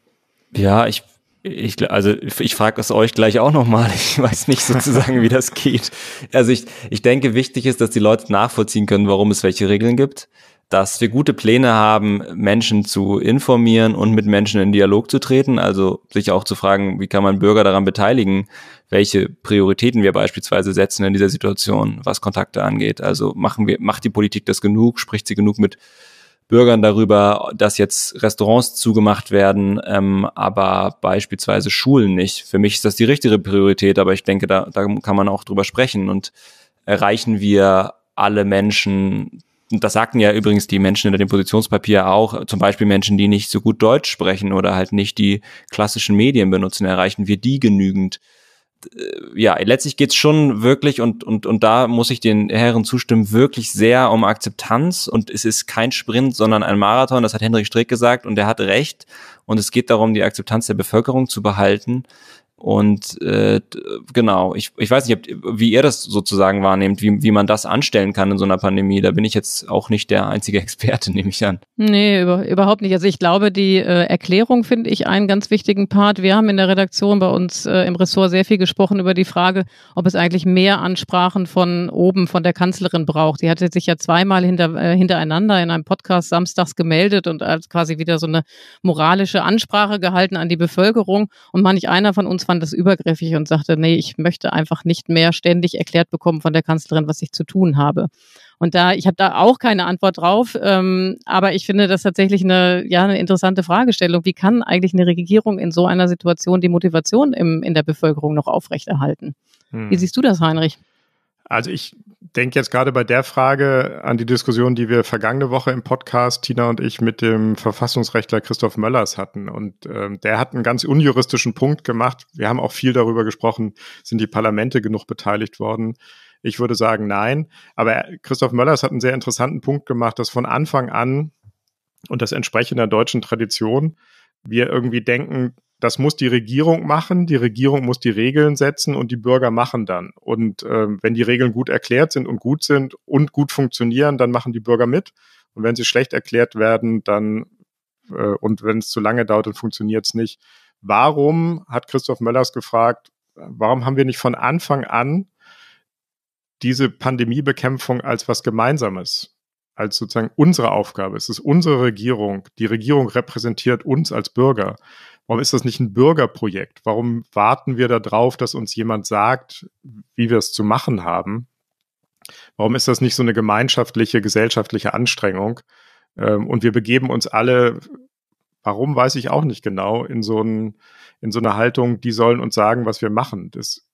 Ja, ich Ich, also ich frage es euch gleich auch nochmal. Ich weiß nicht sozusagen, wie das geht. Also ich, ich denke, wichtig ist, dass die Leute nachvollziehen können, warum es welche Regeln gibt, dass wir gute Pläne haben, Menschen zu informieren und mit Menschen in Dialog zu treten, also sich auch zu fragen, wie kann man Bürger daran beteiligen, welche Prioritäten wir beispielsweise setzen in dieser Situation, was Kontakte angeht. Also machen wir, macht die Politik das genug, spricht sie genug mit Bürgern darüber, dass jetzt Restaurants zugemacht werden, ähm, aber beispielsweise Schulen nicht. Für mich ist das die richtige Priorität, aber ich denke, da, da kann man auch drüber sprechen. Und erreichen wir alle Menschen, und das sagten ja übrigens die Menschen hinter dem Positionspapier auch, zum Beispiel Menschen, die nicht so gut Deutsch sprechen oder halt nicht die klassischen Medien benutzen, erreichen wir die genügend? Ja, letztlich geht's schon wirklich, und und und da muss ich den Herren zustimmen, wirklich sehr um Akzeptanz, und es ist kein Sprint, sondern ein Marathon, das hat Hendrik Streeck gesagt, und er hat recht, und es geht darum, die Akzeptanz der Bevölkerung zu behalten. Und äh, genau, ich ich weiß nicht, wie ihr das sozusagen wahrnehmt, wie wie man das anstellen kann in so einer Pandemie. Da bin ich jetzt auch nicht der einzige Experte, nehme ich an. Nee, über, überhaupt nicht. Also ich glaube, die äh, Erklärung finde ich einen ganz wichtigen Part. Wir haben in der Redaktion bei uns äh, im Ressort sehr viel gesprochen über die Frage, ob es eigentlich mehr Ansprachen von oben, von der Kanzlerin braucht. Die hatte sich ja zweimal hinter, äh, hintereinander in einem Podcast samstags gemeldet und als quasi wieder so eine moralische Ansprache gehalten an die Bevölkerung. Und manch einer von uns fand das übergriffig und sagte, nee, ich möchte einfach nicht mehr ständig erklärt bekommen von der Kanzlerin, was ich zu tun habe. Und da, ich habe da auch keine Antwort drauf, ähm, aber ich finde das tatsächlich eine, ja, eine interessante Fragestellung. Wie kann eigentlich eine Regierung in so einer Situation die Motivation im, in der Bevölkerung noch aufrechterhalten? Hm. Wie siehst du das, Heinrich? Also ich denke jetzt gerade bei der Frage an die Diskussion, die wir vergangene Woche im Podcast, Tina und ich, mit dem Verfassungsrechtler Christoph Möllers hatten. Und ähm, der hat einen ganz unjuristischen Punkt gemacht. Wir haben auch viel darüber gesprochen, sind die Parlamente genug beteiligt worden. Ich würde sagen, nein. Aber Christoph Möllers hat einen sehr interessanten Punkt gemacht, dass von Anfang an, und das entspricht in der deutschen Tradition, wir irgendwie denken, das muss die Regierung machen, die Regierung muss die Regeln setzen und die Bürger machen dann. Und äh, wenn die Regeln gut erklärt sind und gut sind und gut funktionieren, dann machen die Bürger mit. Und wenn sie schlecht erklärt werden, dann äh, und wenn es zu lange dauert, dann funktioniert es nicht. Warum, hat Christoph Möllers gefragt, warum haben wir nicht von Anfang an diese Pandemiebekämpfung als was Gemeinsames, als sozusagen unsere Aufgabe? Es ist unsere Regierung. Die Regierung repräsentiert uns als Bürger. Warum ist das nicht ein Bürgerprojekt? Warum warten wir darauf, dass uns jemand sagt, wie wir es zu machen haben? Warum ist das nicht so eine gemeinschaftliche, gesellschaftliche Anstrengung? Und wir begeben uns alle, warum weiß ich auch nicht genau, in so, ein, in so eine Haltung, die sollen uns sagen, was wir machen. Das,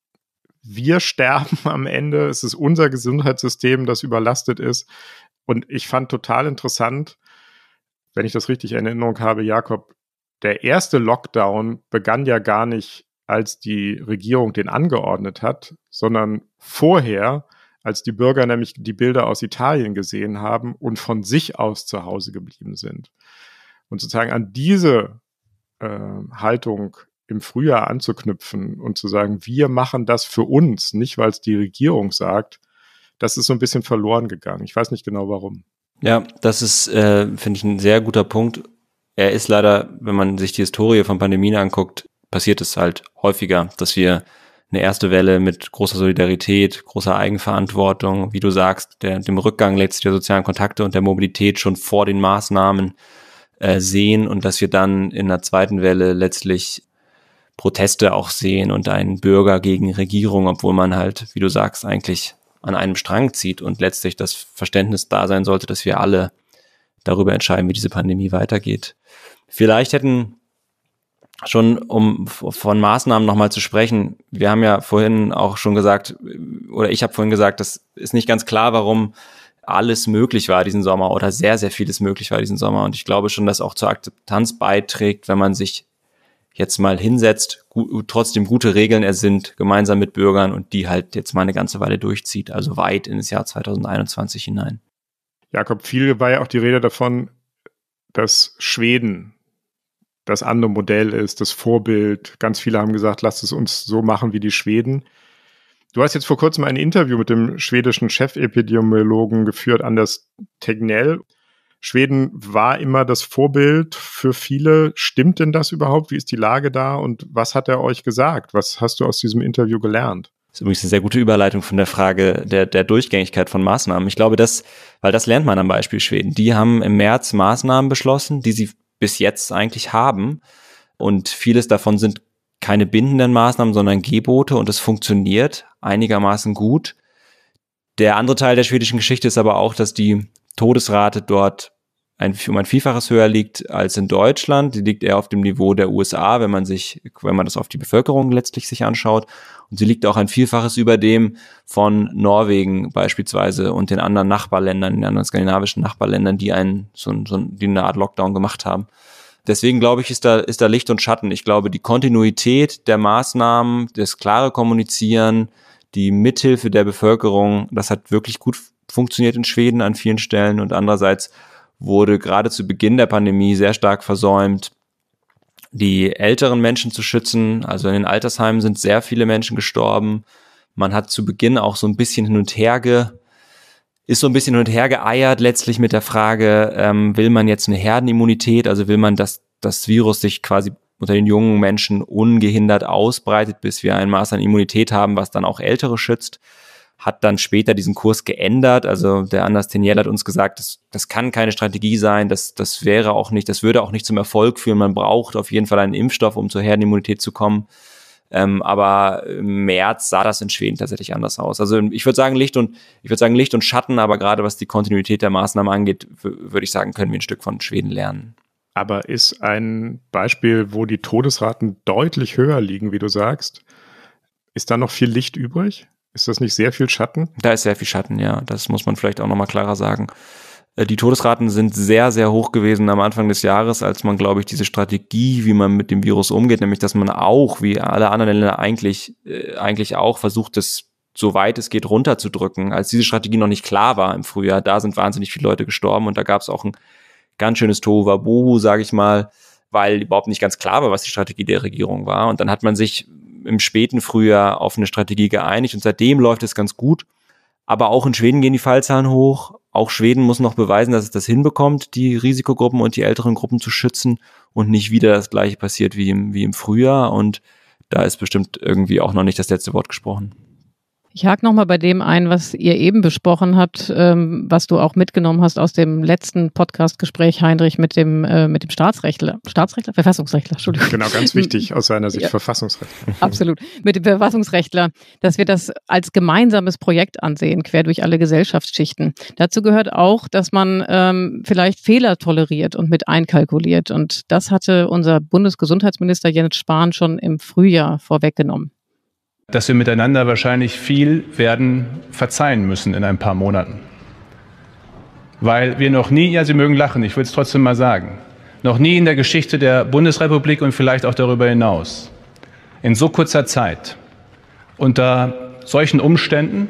wir sterben am Ende, es ist unser Gesundheitssystem, das überlastet ist. Und ich fand total interessant, wenn ich das richtig in Erinnerung habe, Jakob, der erste Lockdown begann ja gar nicht, als die Regierung den angeordnet hat, sondern vorher, als die Bürger nämlich die Bilder aus Italien gesehen haben und von sich aus zu Hause geblieben sind. Und sozusagen an diese äh, Haltung im Frühjahr anzuknüpfen und zu sagen, wir machen das für uns, nicht weil es die Regierung sagt, das ist so ein bisschen verloren gegangen. Ich weiß nicht genau warum. Ja, das ist, äh, finde ich, ein sehr guter Punkt. Er ist leider, wenn man sich die Historie von Pandemien anguckt, passiert es halt häufiger, dass wir eine erste Welle mit großer Solidarität, großer Eigenverantwortung, wie du sagst, der, dem Rückgang letztlich der sozialen Kontakte und der Mobilität schon vor den Maßnahmen äh, sehen und dass wir dann in der zweiten Welle letztlich Proteste auch sehen und einen Bürger gegen Regierung, obwohl man halt, wie du sagst, eigentlich an einem Strang zieht und letztlich das Verständnis da sein sollte, dass wir alle darüber entscheiden, wie diese Pandemie weitergeht. Vielleicht hätten schon, um von Maßnahmen nochmal zu sprechen, wir haben ja vorhin auch schon gesagt, oder ich habe vorhin gesagt, das ist nicht ganz klar, warum alles möglich war diesen Sommer oder sehr, sehr vieles möglich war diesen Sommer. Und ich glaube schon, dass auch zur Akzeptanz beiträgt, wenn man sich jetzt mal hinsetzt, gu- trotzdem gute Regeln ersinnt, gemeinsam mit Bürgern und die halt jetzt mal eine ganze Weile durchzieht, also weit ins Jahr zwanzig einundzwanzig hinein. Jakob, viel war ja auch die Rede davon, dass Schweden das andere Modell ist, das Vorbild. Ganz viele haben gesagt, lasst es uns so machen wie die Schweden. Du hast jetzt vor kurzem ein Interview mit dem schwedischen Chefepidemiologen geführt, Anders Tegnell. Schweden war immer das Vorbild für viele. Stimmt denn das überhaupt? Wie ist die Lage da? Und was hat er euch gesagt? Was hast du aus diesem Interview gelernt? Das ist übrigens eine sehr gute Überleitung von der Frage der, der Durchgängigkeit von Maßnahmen. Ich glaube, das, weil das lernt man am Beispiel Schweden. Die haben im März Maßnahmen beschlossen, die sie bis jetzt eigentlich haben. Und vieles davon sind keine bindenden Maßnahmen, sondern Gebote. Und es funktioniert einigermaßen gut. Der andere Teil der schwedischen Geschichte ist aber auch, dass die Todesrate dort ein, um ein Vielfaches höher liegt als in Deutschland. Die liegt eher auf dem Niveau der U S A, wenn man sich, wenn man das auf die Bevölkerung letztlich sich anschaut. Und sie liegt auch ein Vielfaches über dem von Norwegen beispielsweise und den anderen Nachbarländern, den anderen skandinavischen Nachbarländern, die einen, so, so die eine Art Lockdown gemacht haben. Deswegen glaube ich, ist da, ist da Licht und Schatten. Ich glaube, die Kontinuität der Maßnahmen, das klare Kommunizieren, die Mithilfe der Bevölkerung, das hat wirklich gut funktioniert in Schweden an vielen Stellen und andererseits wurde gerade zu Beginn der Pandemie sehr stark versäumt, die älteren Menschen zu schützen. Also in den Altersheimen sind sehr viele Menschen gestorben. Man hat zu Beginn auch so ein bisschen hin und her ge, ist so ein bisschen hin und her geeiert, letztlich mit der Frage, ähm, will man jetzt eine Herdenimmunität, also will man, dass das Virus sich quasi unter den jungen Menschen ungehindert ausbreitet, bis wir ein Maß an Immunität haben, was dann auch Ältere schützt. Hat dann später diesen Kurs geändert. Also der Anders Tegnell hat uns gesagt, das, das kann keine Strategie sein, das, das wäre auch nicht, das würde auch nicht zum Erfolg führen. Man braucht auf jeden Fall einen Impfstoff, um zur Herdenimmunität zu kommen. Ähm, aber im März sah das in Schweden tatsächlich anders aus. Also ich würde sagen Licht und ich würde sagen Licht und Schatten, aber gerade was die Kontinuität der Maßnahmen angeht, w- würde ich sagen, können wir ein Stück von Schweden lernen. Aber ist ein Beispiel, wo die Todesraten deutlich höher liegen, wie du sagst, ist da noch viel Licht übrig? Ist das nicht sehr viel Schatten? Da ist sehr viel Schatten, ja. Das muss man vielleicht auch nochmal klarer sagen. Die Todesraten sind sehr, sehr hoch gewesen am Anfang des Jahres, als man, glaube ich, diese Strategie, wie man mit dem Virus umgeht, nämlich, dass man auch, wie alle anderen Länder eigentlich, äh, eigentlich auch versucht, das so weit es geht runterzudrücken, als diese Strategie noch nicht klar war im Frühjahr. Da sind wahnsinnig viele Leute gestorben und da gab es auch ein ganz schönes Tohuwabohu, sage ich mal, weil überhaupt nicht ganz klar war, was die Strategie der Regierung war. Und dann hat man sich im späten Frühjahr auf eine Strategie geeinigt und seitdem läuft es ganz gut. Aber auch in Schweden gehen die Fallzahlen hoch. Auch Schweden muss noch beweisen, dass es das hinbekommt, die Risikogruppen und die älteren Gruppen zu schützen und nicht wieder das Gleiche passiert wie im, wie im Frühjahr. Und da ist bestimmt irgendwie auch noch nicht das letzte Wort gesprochen. Ich hake nochmal bei dem ein, was ihr eben besprochen habt, ähm, was du auch mitgenommen hast aus dem letzten Podcast-Gespräch, Heinrich, mit dem, äh, mit dem Staatsrechtler, Staatsrechtler, Verfassungsrechtler, Entschuldigung. Genau, ganz wichtig aus seiner Sicht, ja. Verfassungsrechtler. Absolut, mit dem Verfassungsrechtler, dass wir das als gemeinsames Projekt ansehen, quer durch alle Gesellschaftsschichten. Dazu gehört auch, dass man ähm, vielleicht Fehler toleriert und mit einkalkuliert. Und das hatte unser Bundesgesundheitsminister Jens Spahn schon im Frühjahr vorweggenommen. Dass wir miteinander wahrscheinlich viel werden verzeihen müssen in ein paar Monaten. Weil wir noch nie, ja, Sie mögen lachen, ich will es trotzdem mal sagen, noch nie in der Geschichte der Bundesrepublik und vielleicht auch darüber hinaus, in so kurzer Zeit, unter solchen Umständen,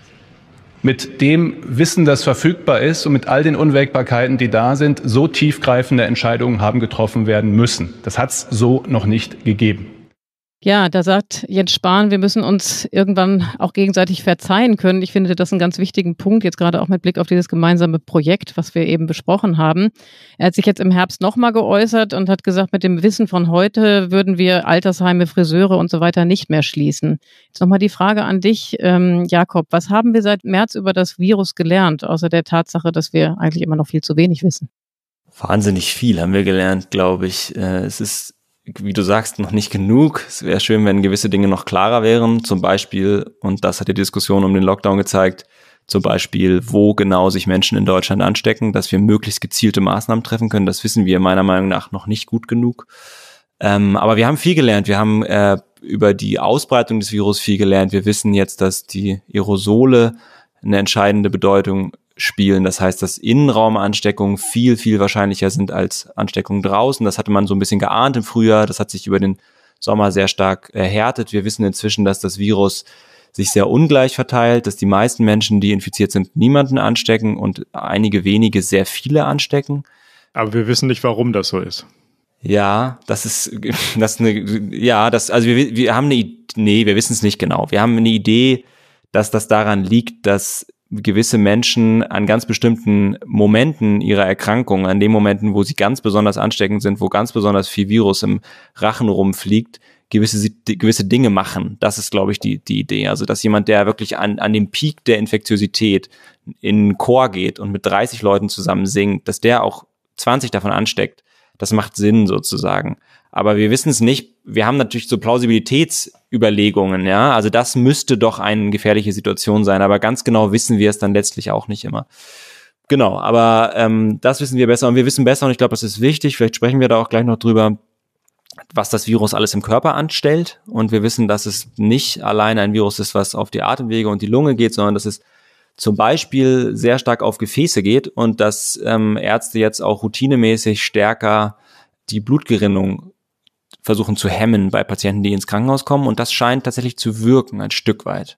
mit dem Wissen, das verfügbar ist und mit all den Unwägbarkeiten, die da sind, so tiefgreifende Entscheidungen haben getroffen werden müssen. Das hat es so noch nicht gegeben. Ja, da sagt Jens Spahn, wir müssen uns irgendwann auch gegenseitig verzeihen können. Ich finde das einen ganz wichtigen Punkt, jetzt gerade auch mit Blick auf dieses gemeinsame Projekt, was wir eben besprochen haben. Er hat sich jetzt im Herbst nochmal geäußert und hat gesagt, mit dem Wissen von heute würden wir Altersheime, Friseure und so weiter nicht mehr schließen. Jetzt nochmal die Frage an dich, ähm, Jakob. Was haben wir seit März über das Virus gelernt, außer der Tatsache, dass wir eigentlich immer noch viel zu wenig wissen? Wahnsinnig viel haben wir gelernt, glaube ich. Es ist, wie du sagst, noch nicht genug. Es wäre schön, wenn gewisse Dinge noch klarer wären. Zum Beispiel, und das hat die Diskussion um den Lockdown gezeigt, zum Beispiel, wo genau sich Menschen in Deutschland anstecken, dass wir möglichst gezielte Maßnahmen treffen können. Das wissen wir meiner Meinung nach noch nicht gut genug. Ähm, aber wir haben viel gelernt. Wir haben äh, über die Ausbreitung des Virus viel gelernt. Wir wissen jetzt, dass die Aerosole eine entscheidende Bedeutung spielen. Das heißt, dass Innenraumansteckungen viel, viel wahrscheinlicher sind als Ansteckungen draußen. Das hatte man so ein bisschen geahnt im Frühjahr. Das hat sich über den Sommer sehr stark erhärtet. Wir wissen inzwischen, dass das Virus sich sehr ungleich verteilt, dass die meisten Menschen, die infiziert sind, niemanden anstecken und einige wenige sehr viele anstecken. Aber wir wissen nicht, warum das so ist. Ja, das ist, das ist eine, ja, das, also wir, wir haben eine Idee, nee, wir wissen es nicht genau. Wir haben eine Idee, dass das daran liegt, dass gewisse Menschen an ganz bestimmten Momenten ihrer Erkrankung, an den Momenten, wo sie ganz besonders ansteckend sind, wo ganz besonders viel Virus im Rachen rumfliegt, gewisse gewisse Dinge machen. Das ist, glaube ich, die die Idee. Also, dass jemand, der wirklich an an dem Peak der Infektiosität in einen Chor geht und mit dreißig Leuten zusammen singt, dass der auch zwanzig davon ansteckt, das macht Sinn sozusagen. Aber wir wissen es nicht. Wir haben natürlich so Plausibilitätsüberlegungen, ja. Also das müsste doch eine gefährliche Situation sein. Aber ganz genau wissen wir es dann letztlich auch nicht immer. Genau, aber ähm, das wissen wir besser. Und wir wissen besser, und ich glaube, das ist wichtig, vielleicht sprechen wir da auch gleich noch drüber, was das Virus alles im Körper anstellt. Und wir wissen, dass es nicht allein ein Virus ist, was auf die Atemwege und die Lunge geht, sondern dass es zum Beispiel sehr stark auf Gefäße geht und dass ähm, Ärzte jetzt auch routinemäßig stärker die Blutgerinnung versuchen zu hemmen bei Patienten, die ins Krankenhaus kommen. Und das scheint tatsächlich zu wirken, ein Stück weit.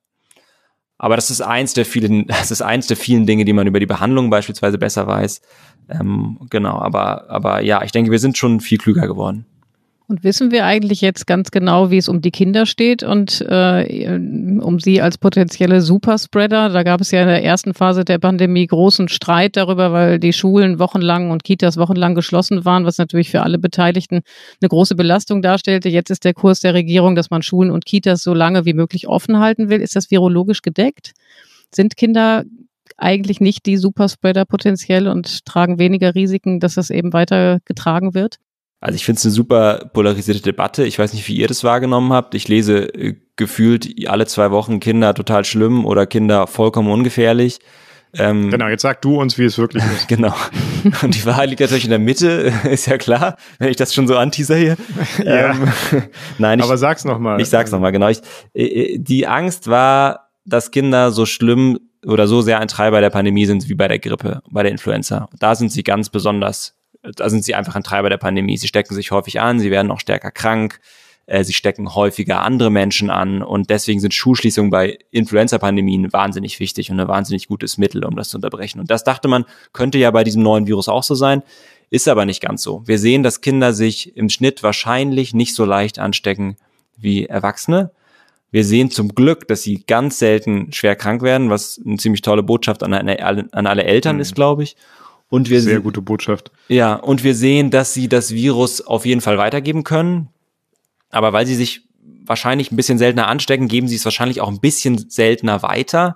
Aber das ist eins der vielen, das ist eins der vielen Dinge, die man über die Behandlung beispielsweise besser weiß. Ähm, genau, aber, aber ja, ich denke, wir sind schon viel klüger geworden. Und wissen wir eigentlich jetzt ganz genau, wie es um die Kinder steht und äh, um sie als potenzielle Superspreader? Da gab es ja in der ersten Phase der Pandemie großen Streit darüber, weil die Schulen wochenlang und Kitas wochenlang geschlossen waren, was natürlich für alle Beteiligten eine große Belastung darstellte. Jetzt ist der Kurs der Regierung, dass man Schulen und Kitas so lange wie möglich offen halten will. Ist das virologisch gedeckt? Sind Kinder eigentlich nicht die Superspreader potenziell und tragen weniger Risiken, dass das eben weiter getragen wird? Also ich finde es eine super polarisierte Debatte. Ich weiß nicht, wie ihr das wahrgenommen habt. Ich lese äh, gefühlt alle zwei Wochen Kinder total schlimm oder Kinder vollkommen ungefährlich. Ähm, genau, jetzt sag du uns, wie es wirklich ist. Genau. Und die Wahrheit liegt natürlich in der Mitte, ist ja klar, wenn ich das schon so anteaser hier. Ja. Ähm, nein, ich, aber sag's nochmal. Ich sag's nochmal, genau. Ich, äh, die Angst war, dass Kinder so schlimm oder so sehr ein Treiber der Pandemie sind wie bei der Grippe, bei der Influenza. Da sind sie ganz besonders. Da sind sie einfach ein Treiber der Pandemie. Sie stecken sich häufig an, sie werden auch stärker krank. äh, sie stecken häufiger andere Menschen an und deswegen sind Schulschließungen bei Influenza-Pandemien wahnsinnig wichtig und ein wahnsinnig gutes Mittel, um das zu unterbrechen. Und das dachte man, könnte ja bei diesem neuen Virus auch so sein, ist aber nicht ganz so. Wir sehen, dass Kinder sich im Schnitt wahrscheinlich nicht so leicht anstecken wie Erwachsene. Wir sehen zum Glück, dass sie ganz selten schwer krank werden, was eine ziemlich tolle Botschaft an, eine, an alle Eltern mhm. ist, glaube ich. Und wir Sehr gute Botschaft. Ja, und wir sehen, dass sie das Virus auf jeden Fall weitergeben können. Aber weil sie sich wahrscheinlich ein bisschen seltener anstecken, geben sie es wahrscheinlich auch ein bisschen seltener weiter.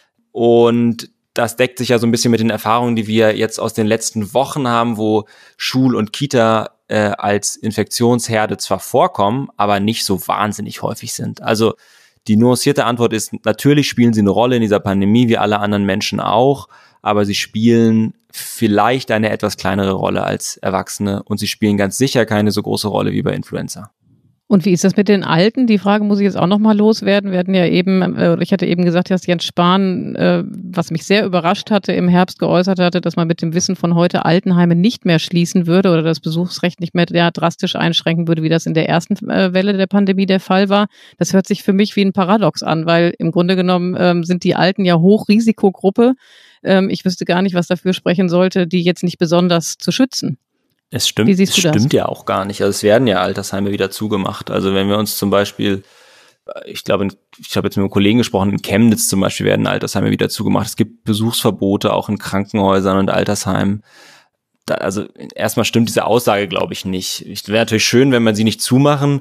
Und das deckt sich ja so ein bisschen mit den Erfahrungen, die wir jetzt aus den letzten Wochen haben, wo Schul- und Kita äh, als Infektionsherde zwar vorkommen, aber nicht so wahnsinnig häufig sind. Also die nuancierte Antwort ist, natürlich spielen sie eine Rolle in dieser Pandemie, wie alle anderen Menschen auch, aber sie spielen vielleicht eine etwas kleinere Rolle als Erwachsene und sie spielen ganz sicher keine so große Rolle wie bei Influenza. Und wie ist das mit den Alten? Die Frage muss ich jetzt auch nochmal loswerden. Wir hatten ja eben, äh, ich hatte eben gesagt, dass Jens Spahn, äh, was mich sehr überrascht hatte, im Herbst geäußert hatte, dass man mit dem Wissen von heute Altenheime nicht mehr schließen würde oder das Besuchsrecht nicht mehr ja, drastisch einschränken würde, wie das in der ersten äh, Welle der Pandemie der Fall war. Das hört sich für mich wie ein Paradox an, weil im Grunde genommen ähm, sind die Alten ja Hochrisikogruppe. Ähm, ich wüsste gar nicht, was dafür sprechen sollte, die jetzt nicht besonders zu schützen. Es stimmt, es stimmt ja auch gar nicht. Also es werden ja Altersheime wieder zugemacht. Also wenn wir uns zum Beispiel, ich glaube, ich habe jetzt mit einem Kollegen gesprochen, in Chemnitz zum Beispiel werden Altersheime wieder zugemacht. Es gibt Besuchsverbote auch in Krankenhäusern und Altersheimen. Da, also erstmal stimmt diese Aussage, glaube ich, nicht. Es wäre natürlich schön, wenn man sie nicht zumachen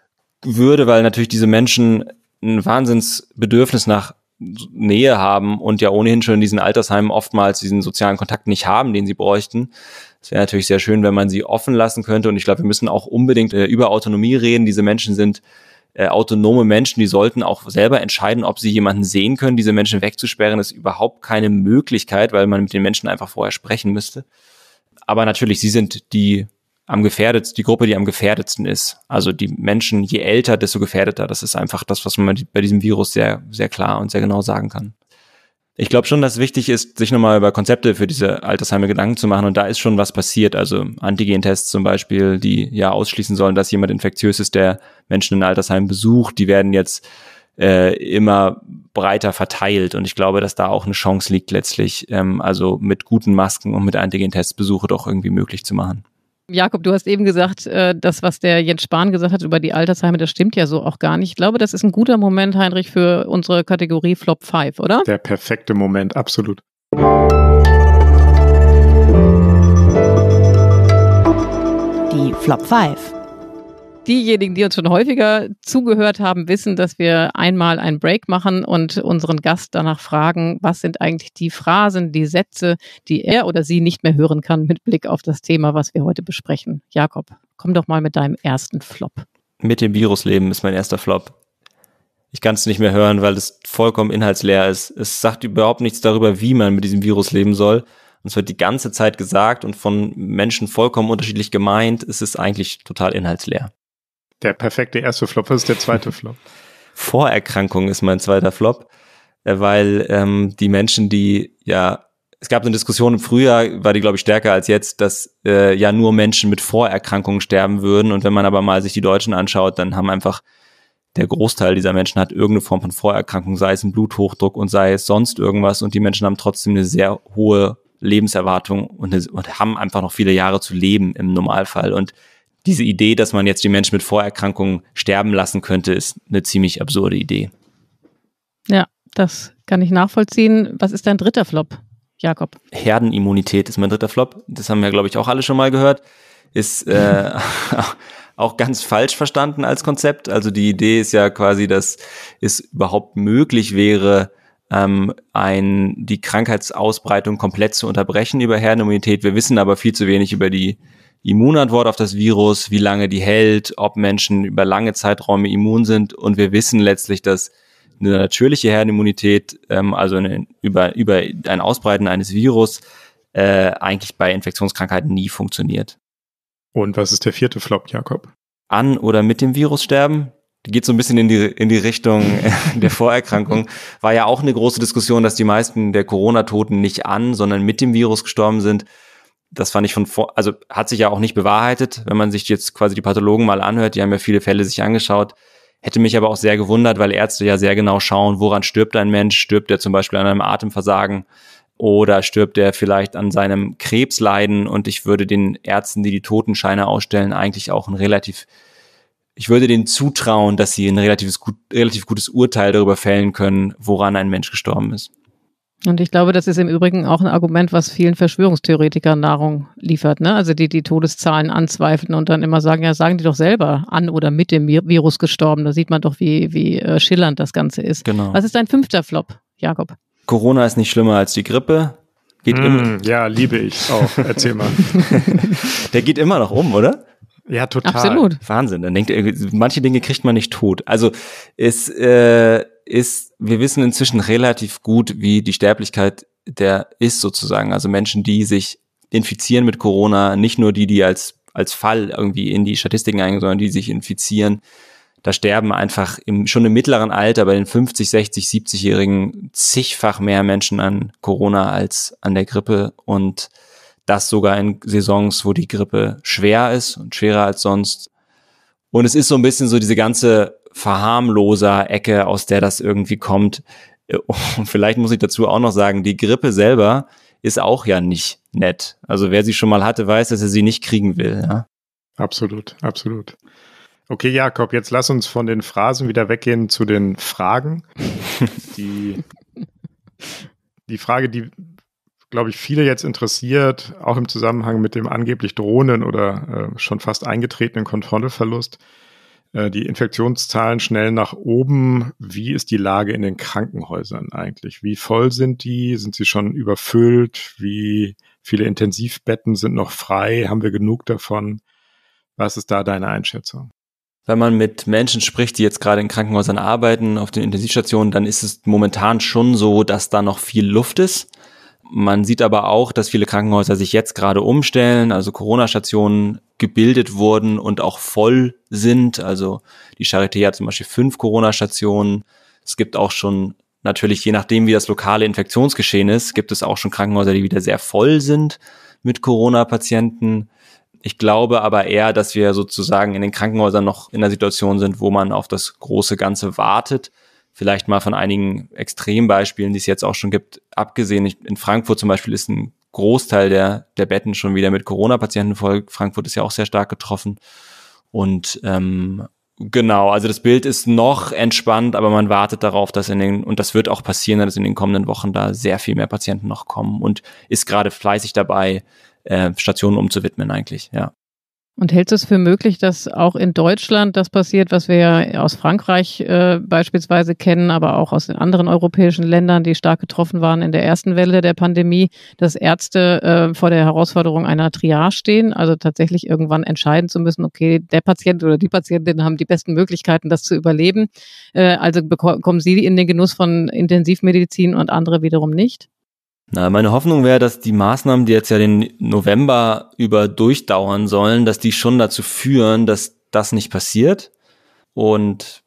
würde, weil natürlich diese Menschen ein Wahnsinnsbedürfnis nach Nähe haben und ja ohnehin schon in diesen Altersheimen oftmals diesen sozialen Kontakt nicht haben, den sie bräuchten. Es wäre natürlich sehr schön, wenn man sie offen lassen könnte und ich glaube, wir müssen auch unbedingt äh, über Autonomie reden. Diese Menschen sind äh, autonome Menschen, die sollten auch selber entscheiden, ob sie jemanden sehen können. Diese Menschen wegzusperren ist überhaupt keine Möglichkeit, weil man mit den Menschen einfach vorher sprechen müsste. Aber natürlich, sie sind die am gefährdetsten, die Gruppe, die am gefährdetsten ist. Also die Menschen, je älter, desto gefährdeter. Das ist einfach das, was man bei diesem Virus sehr, sehr klar und sehr genau sagen kann. Ich glaube schon, dass es wichtig ist, sich nochmal über Konzepte für diese Altersheime Gedanken zu machen. Und da ist schon was passiert. Also Antigen-Tests zum Beispiel, die ja ausschließen sollen, dass jemand infektiös ist, der Menschen in Altersheimen besucht. Die werden jetzt äh, immer breiter verteilt. Und ich glaube, dass da auch eine Chance liegt letztlich, ähm, also mit guten Masken und mit Antigen-Tests Besuche doch irgendwie möglich zu machen. Jakob, du hast eben gesagt, das, was der Jens Spahn gesagt hat über die Altersheime, das stimmt ja so auch gar nicht. Ich glaube, das ist ein guter Moment, Heinrich, für unsere Kategorie Flop fünf, oder? Der perfekte Moment, absolut. Die Flop fünf. Diejenigen, die uns schon häufiger zugehört haben, wissen, dass wir einmal einen Break machen und unseren Gast danach fragen, was sind eigentlich die Phrasen, die Sätze, die er oder sie nicht mehr hören kann mit Blick auf das Thema, was wir heute besprechen. Jakob, komm doch mal mit deinem ersten Flop. Mit dem Virus leben ist mein erster Flop. Ich kann es nicht mehr hören, weil es vollkommen inhaltsleer ist. Es sagt überhaupt nichts darüber, wie man mit diesem Virus leben soll. Und es wird die ganze Zeit gesagt und von Menschen vollkommen unterschiedlich gemeint. Es ist eigentlich total inhaltsleer. Der perfekte erste Flop, was ist der zweite Flop? Vorerkrankung ist mein zweiter Flop, weil ähm, die Menschen, die ja, es gab eine Diskussion im Frühjahr, war die glaube ich stärker als jetzt, dass äh, ja nur Menschen mit Vorerkrankungen sterben würden und wenn man aber mal sich die Deutschen anschaut, dann haben einfach der Großteil dieser Menschen hat irgendeine Form von Vorerkrankung, sei es ein Bluthochdruck und sei es sonst irgendwas und die Menschen haben trotzdem eine sehr hohe Lebenserwartung und, eine, und haben einfach noch viele Jahre zu leben im Normalfall und diese Idee, dass man jetzt die Menschen mit Vorerkrankungen sterben lassen könnte, ist eine ziemlich absurde Idee. Ja, das kann ich nachvollziehen. Was ist dein dritter Flop, Jakob? Herdenimmunität ist mein dritter Flop. Das haben wir, glaube ich, auch alle schon mal gehört. Ist äh, auch ganz falsch verstanden als Konzept. Also die Idee ist ja quasi, dass es überhaupt möglich wäre, ähm, ein, die Krankheitsausbreitung komplett zu unterbrechen über Herdenimmunität. Wir wissen aber viel zu wenig über die Immunantwort auf das Virus, wie lange die hält, ob Menschen über lange Zeiträume immun sind. Und wir wissen letztlich, dass eine natürliche Herdenimmunität, ähm, also eine, über, über ein Ausbreiten eines Virus, äh, eigentlich bei Infektionskrankheiten nie funktioniert. Und was ist der vierte Flop, Jakob? An oder mit dem Virus sterben? Die geht so ein bisschen in die, in die Richtung der Vorerkrankung. War ja auch eine große Diskussion, dass die meisten der Corona-Toten nicht an, sondern mit dem Virus gestorben sind. das fand ich von vor, also hat sich ja auch nicht bewahrheitet, wenn man sich jetzt quasi die Pathologen mal anhört, die haben ja viele Fälle sich angeschaut. Hätte mich aber auch sehr gewundert, weil Ärzte ja sehr genau schauen, woran stirbt ein Mensch, stirbt er zum Beispiel an einem Atemversagen oder stirbt er vielleicht an seinem Krebsleiden, und ich würde den Ärzten, die die Totenscheine ausstellen, eigentlich auch ein relativ, ich würde denen zutrauen, dass sie ein relatives, gut, relativ gutes Urteil darüber fällen können, woran ein Mensch gestorben ist. Und ich glaube, das ist im Übrigen auch ein Argument, was vielen Verschwörungstheoretikern Nahrung liefert, ne? Also die die Todeszahlen anzweifeln und dann immer sagen, ja, sagen die doch selber an oder mit dem Virus gestorben. Da sieht man doch, wie, wie äh, schillernd das Ganze ist. Genau. Was ist dein fünfter Flop, Jakob? Corona ist nicht schlimmer als die Grippe. Geht mm, immer. Ja, liebe ich auch. Erzähl mal. Der geht immer noch um, oder? Ja, total. Absolut. Wahnsinn. Dann denkt manche Dinge kriegt man nicht tot. Also es äh, ist, wir wissen inzwischen relativ gut, wie die Sterblichkeit der ist sozusagen. Also Menschen, die sich infizieren mit Corona, nicht nur die, die als als Fall irgendwie in die Statistiken eingehen, sondern die sich infizieren. Da sterben einfach im, schon im mittleren Alter bei den fünfzig, sechzig, siebzig-Jährigen zigfach mehr Menschen an Corona als an der Grippe, und das sogar in Saisons, wo die Grippe schwer ist und schwerer als sonst. Und es ist so ein bisschen so diese ganze Verharmloser-Ecke, aus der das irgendwie kommt. Und vielleicht muss ich dazu auch noch sagen, die Grippe selber ist auch ja nicht nett. Also wer sie schon mal hatte, weiß, dass er sie nicht kriegen will. Ja? Absolut, absolut. Okay, Jakob, jetzt lass uns von den Phrasen wieder weggehen zu den Fragen. Die, die Frage, die, glaube ich, viele jetzt interessiert, auch im Zusammenhang mit dem angeblich drohenden oder äh, schon fast eingetretenen Kontrollverlust. Äh, die Infektionszahlen schnell nach oben. Wie ist die Lage in den Krankenhäusern eigentlich? Wie voll sind die? Sind sie schon überfüllt? Wie viele Intensivbetten sind noch frei? Haben wir genug davon? Was ist da deine Einschätzung? Wenn man mit Menschen spricht, die jetzt gerade in Krankenhäusern arbeiten, auf den Intensivstationen, dann ist es momentan schon so, dass da noch viel Luft ist. Man sieht aber auch, dass viele Krankenhäuser sich jetzt gerade umstellen, also Corona-Stationen gebildet wurden und auch voll sind. Also die Charité hat zum Beispiel fünf Corona-Stationen. Es gibt auch schon, natürlich je nachdem, wie das lokale Infektionsgeschehen ist, gibt es auch schon Krankenhäuser, die wieder sehr voll sind mit Corona-Patienten. Ich glaube aber eher, dass wir sozusagen in den Krankenhäusern noch in einer Situation sind, wo man auf das große Ganze wartet. Vielleicht mal von einigen Extrembeispielen, die es jetzt auch schon gibt, abgesehen. In Frankfurt zum Beispiel ist ein Großteil der der Betten schon wieder mit Corona-Patienten voll. Frankfurt ist ja auch sehr stark getroffen. Und ähm, genau, also das Bild ist noch entspannt, aber man wartet darauf, dass in den, und das wird auch passieren, dass in den kommenden Wochen da sehr viel mehr Patienten noch kommen, und ist gerade fleißig dabei, äh, Stationen umzuwidmen eigentlich, ja. Und hältst du es für möglich, dass auch in Deutschland das passiert, was wir ja aus Frankreich äh, beispielsweise kennen, aber auch aus den anderen europäischen Ländern, die stark getroffen waren in der ersten Welle der Pandemie, dass Ärzte äh, vor der Herausforderung einer Triage stehen, also tatsächlich irgendwann entscheiden zu müssen, okay, der Patient oder die Patientin haben die besten Möglichkeiten, das zu überleben. Äh, also bekommen sie in den Genuss von Intensivmedizin und andere wiederum nicht? Na, meine Hoffnung wäre, dass die Maßnahmen, die jetzt ja den November über durchdauern sollen, dass die schon dazu führen, dass das nicht passiert. Und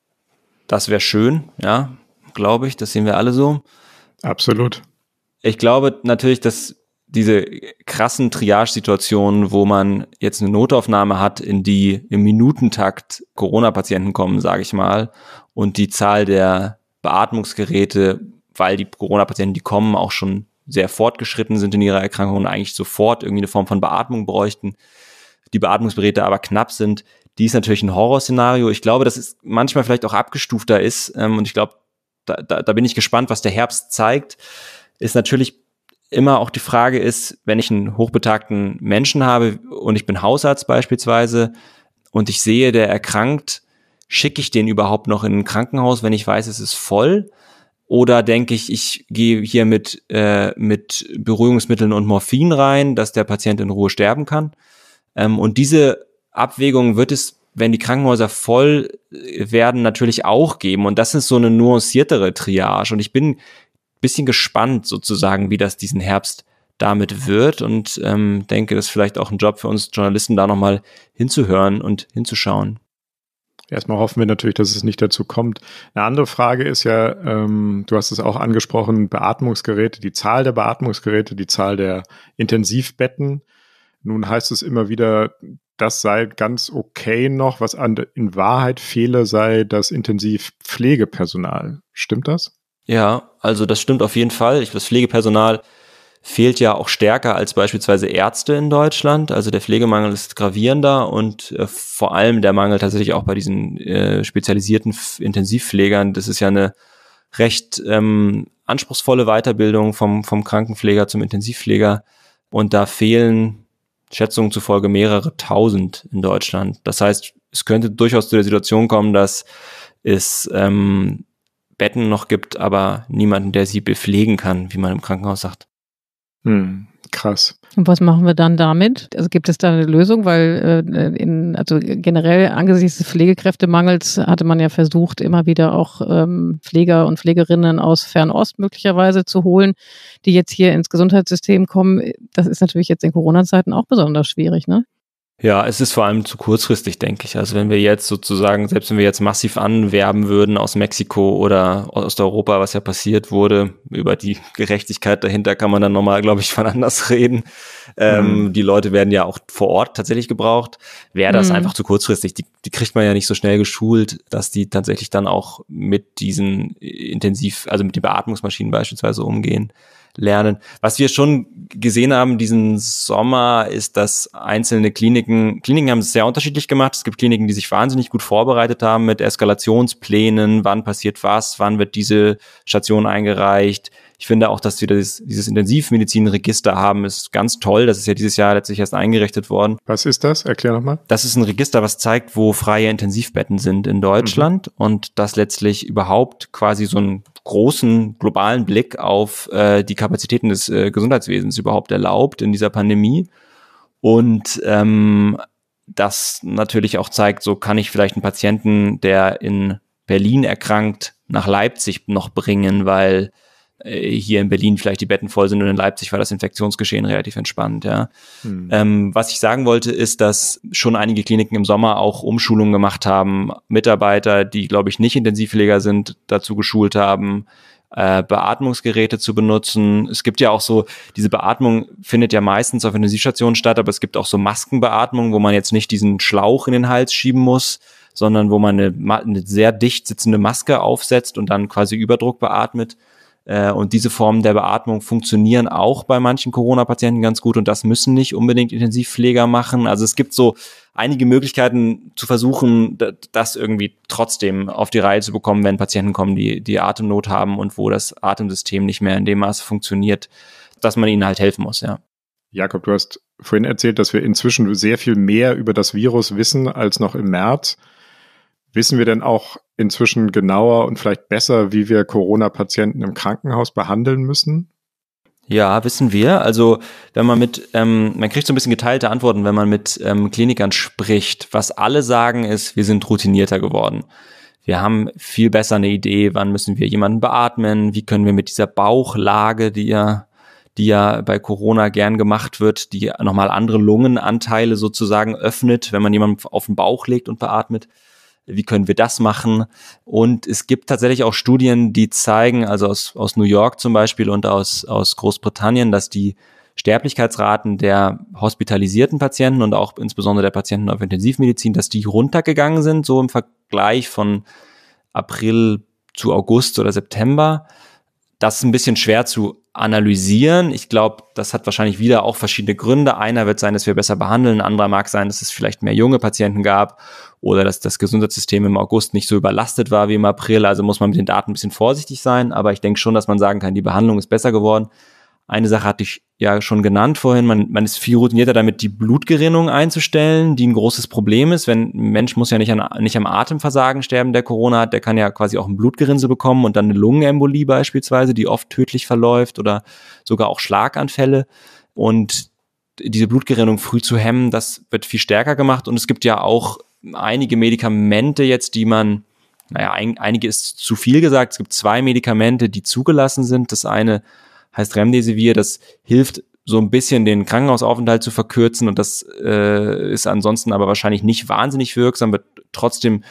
das wäre schön, ja, glaube ich. Das sehen wir alle so. Absolut. Ich glaube natürlich, dass diese krassen Triage-Situationen, wo man jetzt eine Notaufnahme hat, in die im Minutentakt Corona-Patienten kommen, sage ich mal, und die Zahl der Beatmungsgeräte, weil die Corona-Patienten, die kommen, auch schon sehr fortgeschritten sind in ihrer Erkrankung und eigentlich sofort irgendwie eine Form von Beatmung bräuchten, die Beatmungsgeräte aber knapp sind, die ist natürlich ein Horrorszenario. Ich glaube, dass es manchmal vielleicht auch abgestufter ist, ähm, und ich glaube, da, da, da bin ich gespannt, was der Herbst zeigt, ist natürlich immer auch die Frage ist, wenn ich einen hochbetagten Menschen habe und ich bin Hausarzt beispielsweise und ich sehe, der erkrankt, schicke ich den überhaupt noch in ein Krankenhaus, wenn ich weiß, es ist voll? Oder denke ich, ich gehe hier mit äh, mit Beruhigungsmitteln und Morphin rein, dass der Patient in Ruhe sterben kann. Ähm, und diese Abwägung wird es, wenn die Krankenhäuser voll werden, natürlich auch geben. Und das ist so eine nuanciertere Triage. Und ich bin ein bisschen gespannt sozusagen, wie das diesen Herbst damit wird. Und ähm, denke, das ist vielleicht auch ein Job für uns Journalisten, da nochmal hinzuhören und hinzuschauen. Erstmal hoffen wir natürlich, dass es nicht dazu kommt. Eine andere Frage ist ja, ähm, du hast es auch angesprochen, Beatmungsgeräte, die Zahl der Beatmungsgeräte, die Zahl der Intensivbetten. Nun heißt es immer wieder, das sei ganz okay noch, was an, in Wahrheit fehle, sei das Intensivpflegepersonal. Stimmt das? Ja, also das stimmt auf jeden Fall. Das Pflegepersonal fehlt ja auch stärker als beispielsweise Ärzte in Deutschland. Also der Pflegemangel ist gravierender und äh, vor allem der Mangel tatsächlich auch bei diesen äh, spezialisierten F- Intensivpflegern. Das ist ja eine recht ähm, anspruchsvolle Weiterbildung vom, vom Krankenpfleger zum Intensivpfleger. Und da fehlen Schätzungen zufolge mehrere tausend in Deutschland. Das heißt, es könnte durchaus zu der Situation kommen, dass es ähm, Betten noch gibt, aber niemanden, der sie bepflegen kann, wie man im Krankenhaus sagt. Hm, krass. Und was machen wir dann damit? Also gibt es da eine Lösung? Weil äh, in, also generell angesichts des Pflegekräftemangels hatte man ja versucht, immer wieder auch ähm, Pfleger und Pflegerinnen aus Fernost möglicherweise zu holen, die jetzt hier ins Gesundheitssystem kommen. Das ist natürlich jetzt in Corona-Zeiten auch besonders schwierig, ne? Ja, es ist vor allem zu kurzfristig, denke ich. Also wenn wir jetzt sozusagen, selbst wenn wir jetzt massiv anwerben würden aus Mexiko oder aus Europa, was ja passiert wurde, über die Gerechtigkeit dahinter kann man dann nochmal, glaube ich, von anders reden. Mhm. Ähm, die Leute werden ja auch vor Ort tatsächlich gebraucht. Wäre das mhm. einfach zu kurzfristig. Die, die kriegt man ja nicht so schnell geschult, dass die tatsächlich dann auch mit diesen intensiv, also mit den Beatmungsmaschinen beispielsweise umgehen lernen. Was wir schon gesehen haben diesen Sommer, ist, dass einzelne Kliniken, Kliniken haben es sehr unterschiedlich gemacht. Es gibt Kliniken, die sich wahnsinnig gut vorbereitet haben mit Eskalationsplänen, wann passiert was, wann wird diese Station eingereicht. Ich finde auch, dass wir das, dieses Intensivmedizinregister haben, ist ganz toll. Das ist ja dieses Jahr letztlich erst eingerichtet worden. Was ist das? Erklär nochmal. Das ist ein Register, was zeigt, wo freie Intensivbetten sind in Deutschland mhm. und das letztlich überhaupt quasi so einen großen globalen Blick auf äh, die Kapazitäten des äh, Gesundheitswesens überhaupt erlaubt in dieser Pandemie. Und ähm, das natürlich auch zeigt, so kann ich vielleicht einen Patienten, der in Berlin erkrankt, nach Leipzig noch bringen, weil hier in Berlin vielleicht die Betten voll sind und in Leipzig war das Infektionsgeschehen relativ entspannt, ja. Hm. Ähm, was ich sagen wollte, ist, dass schon einige Kliniken im Sommer auch Umschulungen gemacht haben, Mitarbeiter, die, glaube ich, nicht Intensivpfleger sind, dazu geschult haben, äh, Beatmungsgeräte zu benutzen. Es gibt ja auch so, diese Beatmung findet ja meistens auf Intensivstationen statt, aber es gibt auch so Maskenbeatmung, wo man jetzt nicht diesen Schlauch in den Hals schieben muss, sondern wo man eine, eine sehr dicht sitzende Maske aufsetzt und dann quasi Überdruck beatmet. Und diese Formen der Beatmung funktionieren auch bei manchen Corona-Patienten ganz gut und das müssen nicht unbedingt Intensivpfleger machen. Also es gibt so einige Möglichkeiten zu versuchen, das irgendwie trotzdem auf die Reihe zu bekommen, wenn Patienten kommen, die, die Atemnot haben und wo das Atemsystem nicht mehr in dem Maße funktioniert, dass man ihnen halt helfen muss, ja. Jakob, du hast vorhin erzählt, dass wir inzwischen sehr viel mehr über das Virus wissen als noch im März. Wissen wir denn auch inzwischen genauer und vielleicht besser, wie wir Corona-Patienten im Krankenhaus behandeln müssen? Ja, wissen wir. Also wenn man mit, ähm, man kriegt so ein bisschen geteilte Antworten, wenn man mit ähm, Klinikern spricht. Was alle sagen ist, wir sind routinierter geworden. Wir haben viel besser eine Idee, wann müssen wir jemanden beatmen, wie können wir mit dieser Bauchlage, die ja, die ja bei Corona gern gemacht wird, die nochmal andere Lungenanteile sozusagen öffnet, wenn man jemanden auf den Bauch legt und beatmet. Wie können wir das machen? Und es gibt tatsächlich auch Studien, die zeigen, also aus, aus New York zum Beispiel und aus, aus Großbritannien, dass die Sterblichkeitsraten der hospitalisierten Patienten und auch insbesondere der Patienten auf Intensivmedizin, dass die runtergegangen sind, so im Vergleich von April zu August oder September. Das ist ein bisschen schwer zu analysieren. Ich glaube, das hat wahrscheinlich wieder auch verschiedene Gründe. Einer wird sein, dass wir besser behandeln. Ein anderer mag sein, dass es vielleicht mehr junge Patienten gab oder dass das Gesundheitssystem im August nicht so überlastet war wie im April. Also muss man mit den Daten ein bisschen vorsichtig sein. Aber ich denke schon, dass man sagen kann, die Behandlung ist besser geworden. Eine Sache hatte ich ja schon genannt vorhin. Man, man ist viel routinierter damit, die Blutgerinnung einzustellen, die ein großes Problem ist. Wenn ein Mensch muss ja nicht, an, nicht am Atemversagen sterben, der Corona hat, der kann ja quasi auch ein Blutgerinnsel bekommen und dann eine Lungenembolie beispielsweise, die oft tödlich verläuft oder sogar auch Schlaganfälle. Und diese Blutgerinnung früh zu hemmen, das wird viel stärker gemacht. Und es gibt ja auch einige Medikamente jetzt, die man, naja, ein, einige ist zu viel gesagt. Es gibt zwei Medikamente, die zugelassen sind. Das eine heißt Remdesivir, das hilft so ein bisschen den Krankenhausaufenthalt zu verkürzen und das äh, ist ansonsten aber wahrscheinlich nicht wahnsinnig wirksam, wird trotzdem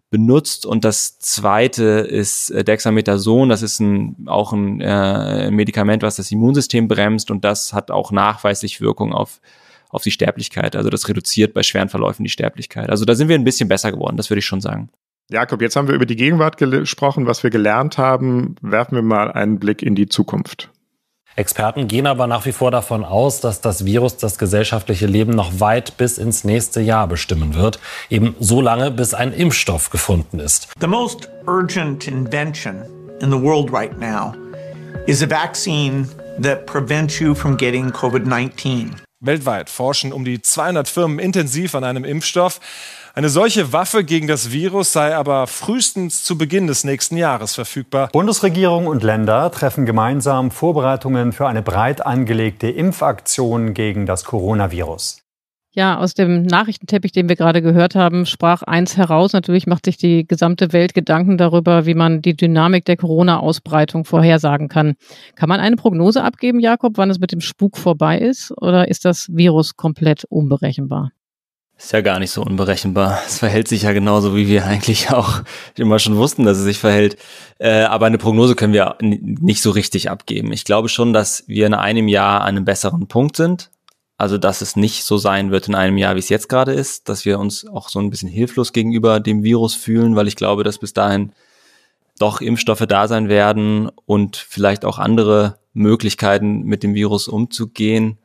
benutzt. Und das zweite ist Dexamethason. Das ist ein, auch ein äh, Medikament, was das Immunsystem bremst, und das hat auch nachweislich Wirkung auf, auf die Sterblichkeit. Also das reduziert bei schweren Verläufen die Sterblichkeit. Also da sind wir ein bisschen besser geworden, das würde ich schon sagen. Jakob, jetzt haben wir über die Gegenwart gesprochen, was wir gelernt haben. Werfen wir mal einen Blick in die Zukunft. Experten gehen aber nach wie vor davon aus, dass das Virus das gesellschaftliche Leben noch weit bis ins nächste Jahr bestimmen wird. Eben so lange, bis ein Impfstoff gefunden ist. The most urgent invention in the world right now is a vaccine that prevents you from getting COVID nineteen. Weltweit forschen um die zweihundert Firmen intensiv an einem Impfstoff. Eine solche Waffe gegen das Virus sei aber frühestens zu Beginn des nächsten Jahres verfügbar. Bundesregierung und Länder treffen gemeinsam Vorbereitungen für eine breit angelegte Impfaktion gegen das Coronavirus. Ja, aus dem Nachrichtenteppich, den wir gerade gehört haben, sprach eins heraus. Natürlich macht sich die gesamte Welt Gedanken darüber, wie man die Dynamik der Corona-Ausbreitung vorhersagen kann. Kann man eine Prognose abgeben, Jakob, wann es mit dem Spuk vorbei ist? Oder ist das Virus komplett unberechenbar? Ist ja gar nicht so unberechenbar. Es verhält sich ja genauso, wie wir eigentlich auch immer schon wussten, dass es sich verhält. Äh, aber eine Prognose können wir n- nicht so richtig abgeben. Ich glaube schon, dass wir in einem Jahr an einem besseren Punkt sind. Also, dass es nicht so sein wird in einem Jahr, wie es jetzt gerade ist, dass wir uns auch so ein bisschen hilflos gegenüber dem Virus fühlen, weil ich glaube, dass bis dahin doch Impfstoffe da sein werden und vielleicht auch andere Möglichkeiten, mit dem Virus umzugehen.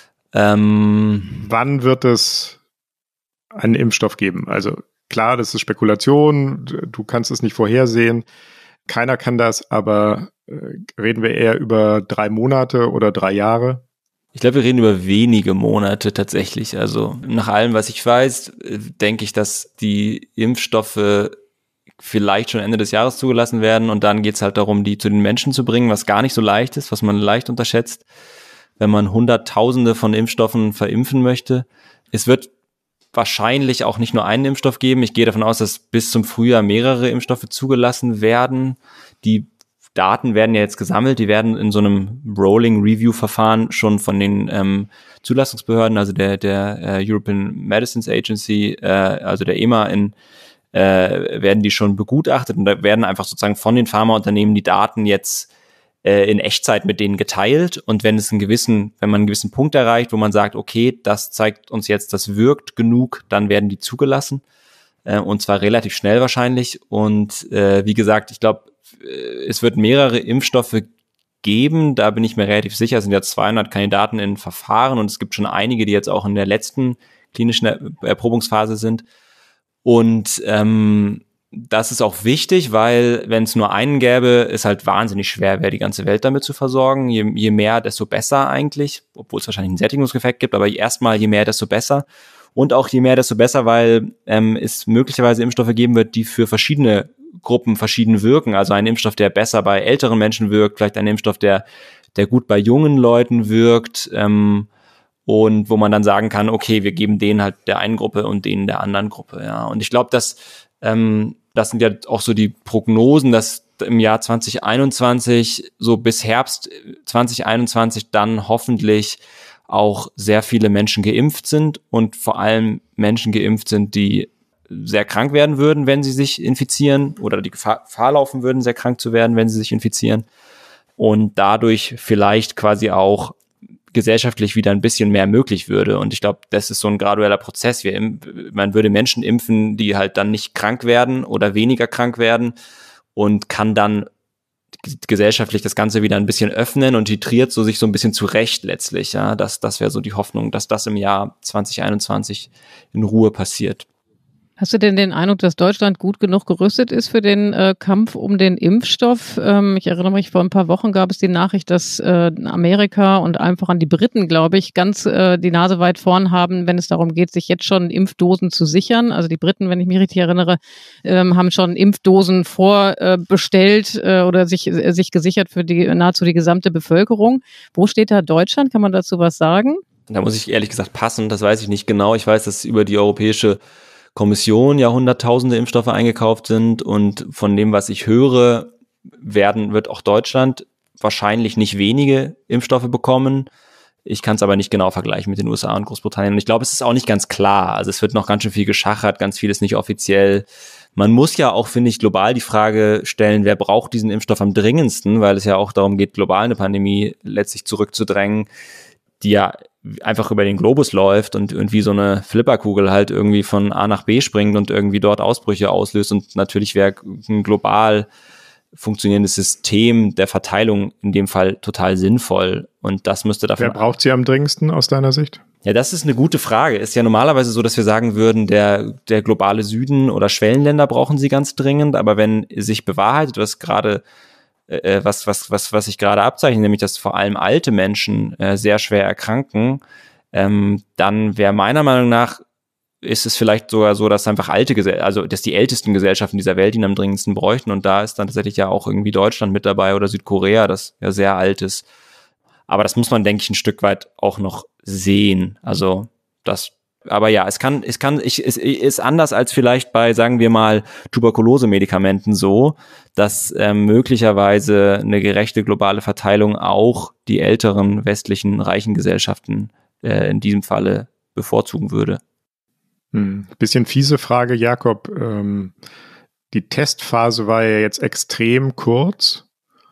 Ähm, Wann wird es einen Impfstoff geben? Also klar, das ist Spekulation, du kannst es nicht vorhersehen, keiner kann das, aber äh, reden wir eher über drei Monate oder drei Jahre? Ich glaube, wir reden über wenige Monate tatsächlich. Also nach allem, was ich weiß, denke ich, dass die Impfstoffe vielleicht schon Ende des Jahres zugelassen werden, und dann geht es halt darum, die zu den Menschen zu bringen, was gar nicht so leicht ist, was man leicht unterschätzt, wenn man Hunderttausende von Impfstoffen verimpfen möchte. Es wird wahrscheinlich auch nicht nur einen Impfstoff geben. Ich gehe davon aus, dass bis zum Frühjahr mehrere Impfstoffe zugelassen werden. Die Daten werden ja jetzt gesammelt, die werden in so einem Rolling Review Verfahren schon von den ähm, Zulassungsbehörden, also der der äh, European Medicines Agency, äh, also der E M A, in äh, werden die schon begutachtet, und da werden einfach sozusagen von den Pharmaunternehmen die Daten jetzt äh, in Echtzeit mit denen geteilt, und wenn es einen gewissen, wenn man einen gewissen Punkt erreicht, wo man sagt, okay, das zeigt uns jetzt, das wirkt genug, dann werden die zugelassen, äh, und zwar relativ schnell wahrscheinlich. Und äh, wie gesagt, ich glaube, es wird mehrere Impfstoffe geben, da bin ich mir relativ sicher. Es sind ja zweihundert Kandidaten in Verfahren, und es gibt schon einige, die jetzt auch in der letzten klinischen Erprobungsphase sind. Und ähm, das ist auch wichtig, weil wenn es nur einen gäbe, ist halt wahnsinnig schwer, wäre die ganze Welt damit zu versorgen. Je, je mehr, desto besser eigentlich, obwohl es wahrscheinlich einen Sättigungseffekt gibt, aber erstmal je mehr, desto besser. Und auch je mehr, desto besser, weil ähm, es möglicherweise Impfstoffe geben wird, die für verschiedene Gruppen verschieden wirken. Also ein Impfstoff, der besser bei älteren Menschen wirkt, vielleicht ein Impfstoff, der der gut bei jungen Leuten wirkt, ähm, und wo man dann sagen kann, okay, wir geben denen halt der einen Gruppe und denen der anderen Gruppe. Ja, und ich glaube, dass ähm, das sind ja auch so die Prognosen, dass im Jahr zwanzig einundzwanzig, so bis Herbst zwanzig einundzwanzig, dann hoffentlich auch sehr viele Menschen geimpft sind, und vor allem Menschen geimpft sind, die sehr krank werden würden, wenn sie sich infizieren, oder die Gefahr, Gefahr laufen würden, sehr krank zu werden, wenn sie sich infizieren, und dadurch vielleicht quasi auch gesellschaftlich wieder ein bisschen mehr möglich würde. Und ich glaube, das ist so ein gradueller Prozess. Wir, man würde Menschen impfen, die halt dann nicht krank werden oder weniger krank werden, und kann dann gesellschaftlich das Ganze wieder ein bisschen öffnen und titriert so sich so ein bisschen zurecht letztlich. Ja, das, das wäre so die Hoffnung, dass das im Jahr zwanzig einundzwanzig in Ruhe passiert. Hast du denn den Eindruck, dass Deutschland gut genug gerüstet ist für den äh, Kampf um den Impfstoff? Ähm, ich erinnere mich, vor ein paar Wochen gab es die Nachricht, dass äh, Amerika und einfach an die Briten, glaube ich, ganz äh, die Nase weit vorn haben, wenn es darum geht, sich jetzt schon Impfdosen zu sichern. Also die Briten, wenn ich mich richtig erinnere, ähm, haben schon Impfdosen vorbestellt äh, oder sich, äh, sich gesichert für die nahezu die gesamte Bevölkerung. Wo steht da Deutschland? Kann man dazu was sagen? Da muss ich ehrlich gesagt passen, das weiß ich nicht genau. Ich weiß, dass über die europäische Kommission ja hunderttausende Impfstoffe eingekauft sind, und von dem, was ich höre, werden wird auch Deutschland wahrscheinlich nicht wenige Impfstoffe bekommen. Ich kann es aber nicht genau vergleichen mit den U S A und Großbritannien. Und ich glaube, es ist auch nicht ganz klar. Also es wird noch ganz schön viel geschachert, ganz viel ist nicht offiziell. Man muss ja auch, finde ich, global die Frage stellen, wer braucht diesen Impfstoff am dringendsten, weil es ja auch darum geht, global eine Pandemie letztlich zurückzudrängen, die ja einfach über den Globus läuft und irgendwie so eine Flipperkugel halt irgendwie von A nach B springt und irgendwie dort Ausbrüche auslöst. Und natürlich wäre ein global funktionierendes System der Verteilung in dem Fall total sinnvoll. Und das müsste dafür... Wer braucht sie am dringendsten aus deiner Sicht? Ja, das ist eine gute Frage. Ist ja normalerweise so, dass wir sagen würden, der, der globale Süden oder Schwellenländer brauchen sie ganz dringend. Aber wenn sich bewahrheitet, was gerade, äh, was, was, was, was sich gerade abzeichnet, nämlich, dass vor allem alte Menschen äh, sehr schwer erkranken, ähm, dann wäre meiner Meinung nach, ist es vielleicht sogar so, dass einfach alte, Gesell- also, dass die ältesten Gesellschaften dieser Welt ihn am dringendsten bräuchten. Und da ist dann tatsächlich ja auch irgendwie Deutschland mit dabei oder Südkorea, das ja sehr alt ist. Aber das muss man, denke ich, ein Stück weit auch noch sehen. Also das, aber ja, es kann, es kann, ich, es ist anders als vielleicht bei, sagen wir mal, Tuberkulose-Medikamenten so, dass ähm, möglicherweise eine gerechte globale Verteilung auch die älteren westlichen reichen Gesellschaften äh, in diesem Falle bevorzugen würde. Hm. Bisschen fiese Frage, Jakob. Ähm, die Testphase war ja jetzt extrem kurz.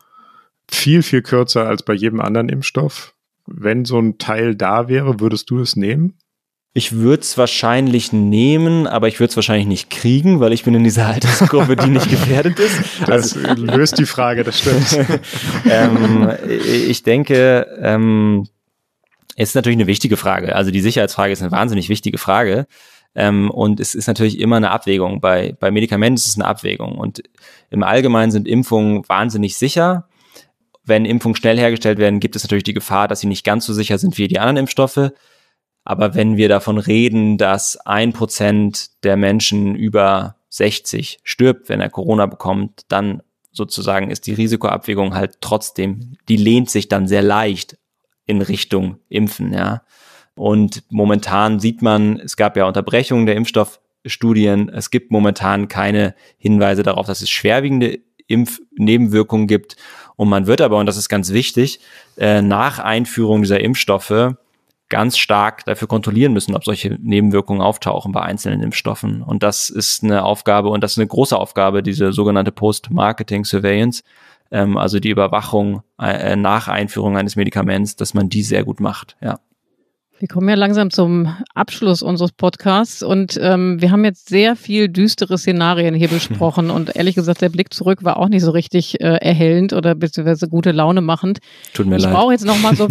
Viel, viel kürzer als bei jedem anderen Impfstoff. Wenn so ein Teil da wäre, würdest du es nehmen? Ich würde es wahrscheinlich nehmen, aber ich würde es wahrscheinlich nicht kriegen, weil ich bin in dieser Altersgruppe, die nicht gefährdet ist. Das also, löst die Frage, das stimmt. ähm, ich denke, ähm, es ist natürlich eine wichtige Frage. Also die Sicherheitsfrage ist eine wahnsinnig wichtige Frage. Ähm, und es ist natürlich immer eine Abwägung. Bei, bei Medikamenten ist es eine Abwägung. Und im Allgemeinen sind Impfungen wahnsinnig sicher. Wenn Impfungen schnell hergestellt werden, gibt es natürlich die Gefahr, dass sie nicht ganz so sicher sind wie die anderen Impfstoffe. Aber wenn wir davon reden, dass ein Prozent der Menschen über sechzig stirbt, wenn er Corona bekommt, dann sozusagen ist die Risikoabwägung halt trotzdem, die lehnt sich dann sehr leicht in Richtung Impfen, ja. Und momentan sieht man, es gab ja Unterbrechungen der Impfstoffstudien, es gibt momentan keine Hinweise darauf, dass es schwerwiegende Impfnebenwirkungen gibt. Und man wird aber, und das ist ganz wichtig, äh, nach Einführung dieser Impfstoffe ganz stark dafür kontrollieren müssen, ob solche Nebenwirkungen auftauchen bei einzelnen Impfstoffen. Und das ist eine Aufgabe, und das ist eine große Aufgabe, diese sogenannte Post-Marketing-Surveillance, ähm, also die Überwachung äh, nach Einführung eines Medikaments, dass man die sehr gut macht, ja. Wir kommen ja langsam zum Abschluss unseres Podcasts und ähm, wir haben jetzt sehr viel düstere Szenarien hier besprochen und ehrlich gesagt, der Blick zurück war auch nicht so richtig äh, erhellend oder beziehungsweise gute Laune machend. Tut mir ich leid. Ich brauche jetzt noch mal so...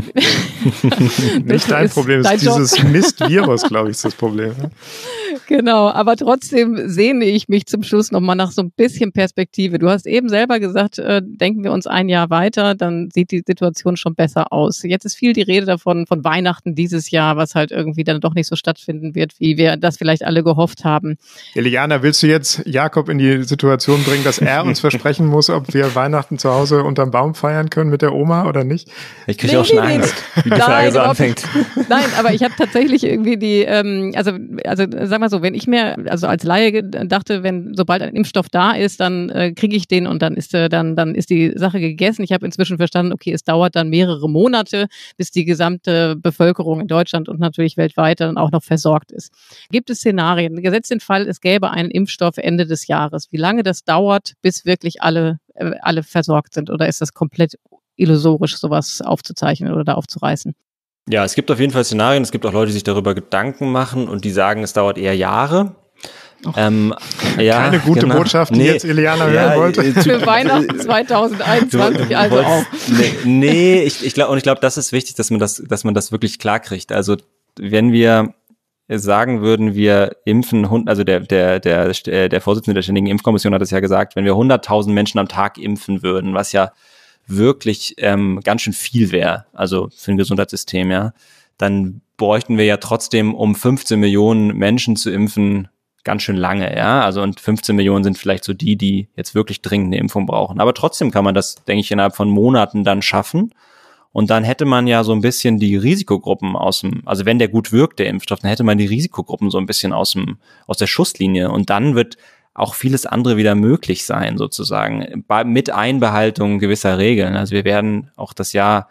Nicht dein Problem, es ist dieses Mist-Virus, glaube ich, ist das Problem. Genau, aber trotzdem sehne ich mich zum Schluss noch mal nach so ein bisschen Perspektive. Du hast eben selber gesagt, äh, denken wir uns ein Jahr weiter, dann sieht die Situation schon besser aus. Jetzt ist viel die Rede davon, von Weihnachten dieses Jahr, was halt irgendwie dann doch nicht so stattfinden wird, wie wir das vielleicht alle gehofft haben. Eliana, willst du jetzt Jakob in die Situation bringen, dass er uns versprechen muss, ob wir Weihnachten zu Hause unterm Baum feiern können mit der Oma oder nicht? Ich kriege nee, auch schon nee, Angst, nee. wie die Frage Nein, so anfängt. Nein, aber ich habe tatsächlich irgendwie die, ähm, also, also sag mal so, wenn ich mir, also als Laie dachte, wenn sobald ein Impfstoff da ist, dann äh, kriege ich den und dann ist äh, dann dann ist die Sache gegessen. Ich habe inzwischen verstanden, okay, es dauert dann mehrere Monate, bis die gesamte Bevölkerung in Deutschland und natürlich weltweit dann auch noch versorgt ist. Gibt es Szenarien? Gesetzt den Fall, es gäbe einen Impfstoff Ende des Jahres. Wie lange das dauert, bis wirklich alle äh, alle versorgt sind? Oder ist das komplett illusorisch, sowas aufzuzeichnen oder da aufzureißen? Ja, es gibt auf jeden Fall Szenarien. Es gibt auch Leute, die sich darüber Gedanken machen und die sagen, es dauert eher Jahre. Ähm, ja, Keine gute genau. Botschaft, die nee. jetzt Eliana hören ja, wollte. Für Weihnachten zwanzig einundzwanzig, also auch. Nee, nee ich, ich glaube, und ich glaube, das ist wichtig, dass man das, dass man das wirklich klar kriegt. Also, wenn wir sagen würden, wir impfen, also der, der, der, der Vorsitzende der Ständigen Impfkommission hat es ja gesagt, wenn wir hunderttausend Menschen am Tag impfen würden, was ja wirklich ähm, ganz schön viel wäre, also für ein Gesundheitssystem, ja, dann bräuchten wir ja trotzdem, um fünfzehn Millionen Menschen zu impfen, ganz schön lange, ja, also und fünfzehn Millionen sind vielleicht so die, die jetzt wirklich dringend eine Impfung brauchen. Aber trotzdem kann man das, denke ich, innerhalb von Monaten dann schaffen. Und dann hätte man ja so ein bisschen die Risikogruppen aus dem, also wenn der gut wirkt, der Impfstoff, dann hätte man die Risikogruppen so ein bisschen aus dem, aus der Schusslinie. Und dann wird auch vieles andere wieder möglich sein, sozusagen, mit Einbehaltung gewisser Regeln. Also wir werden auch das Jahr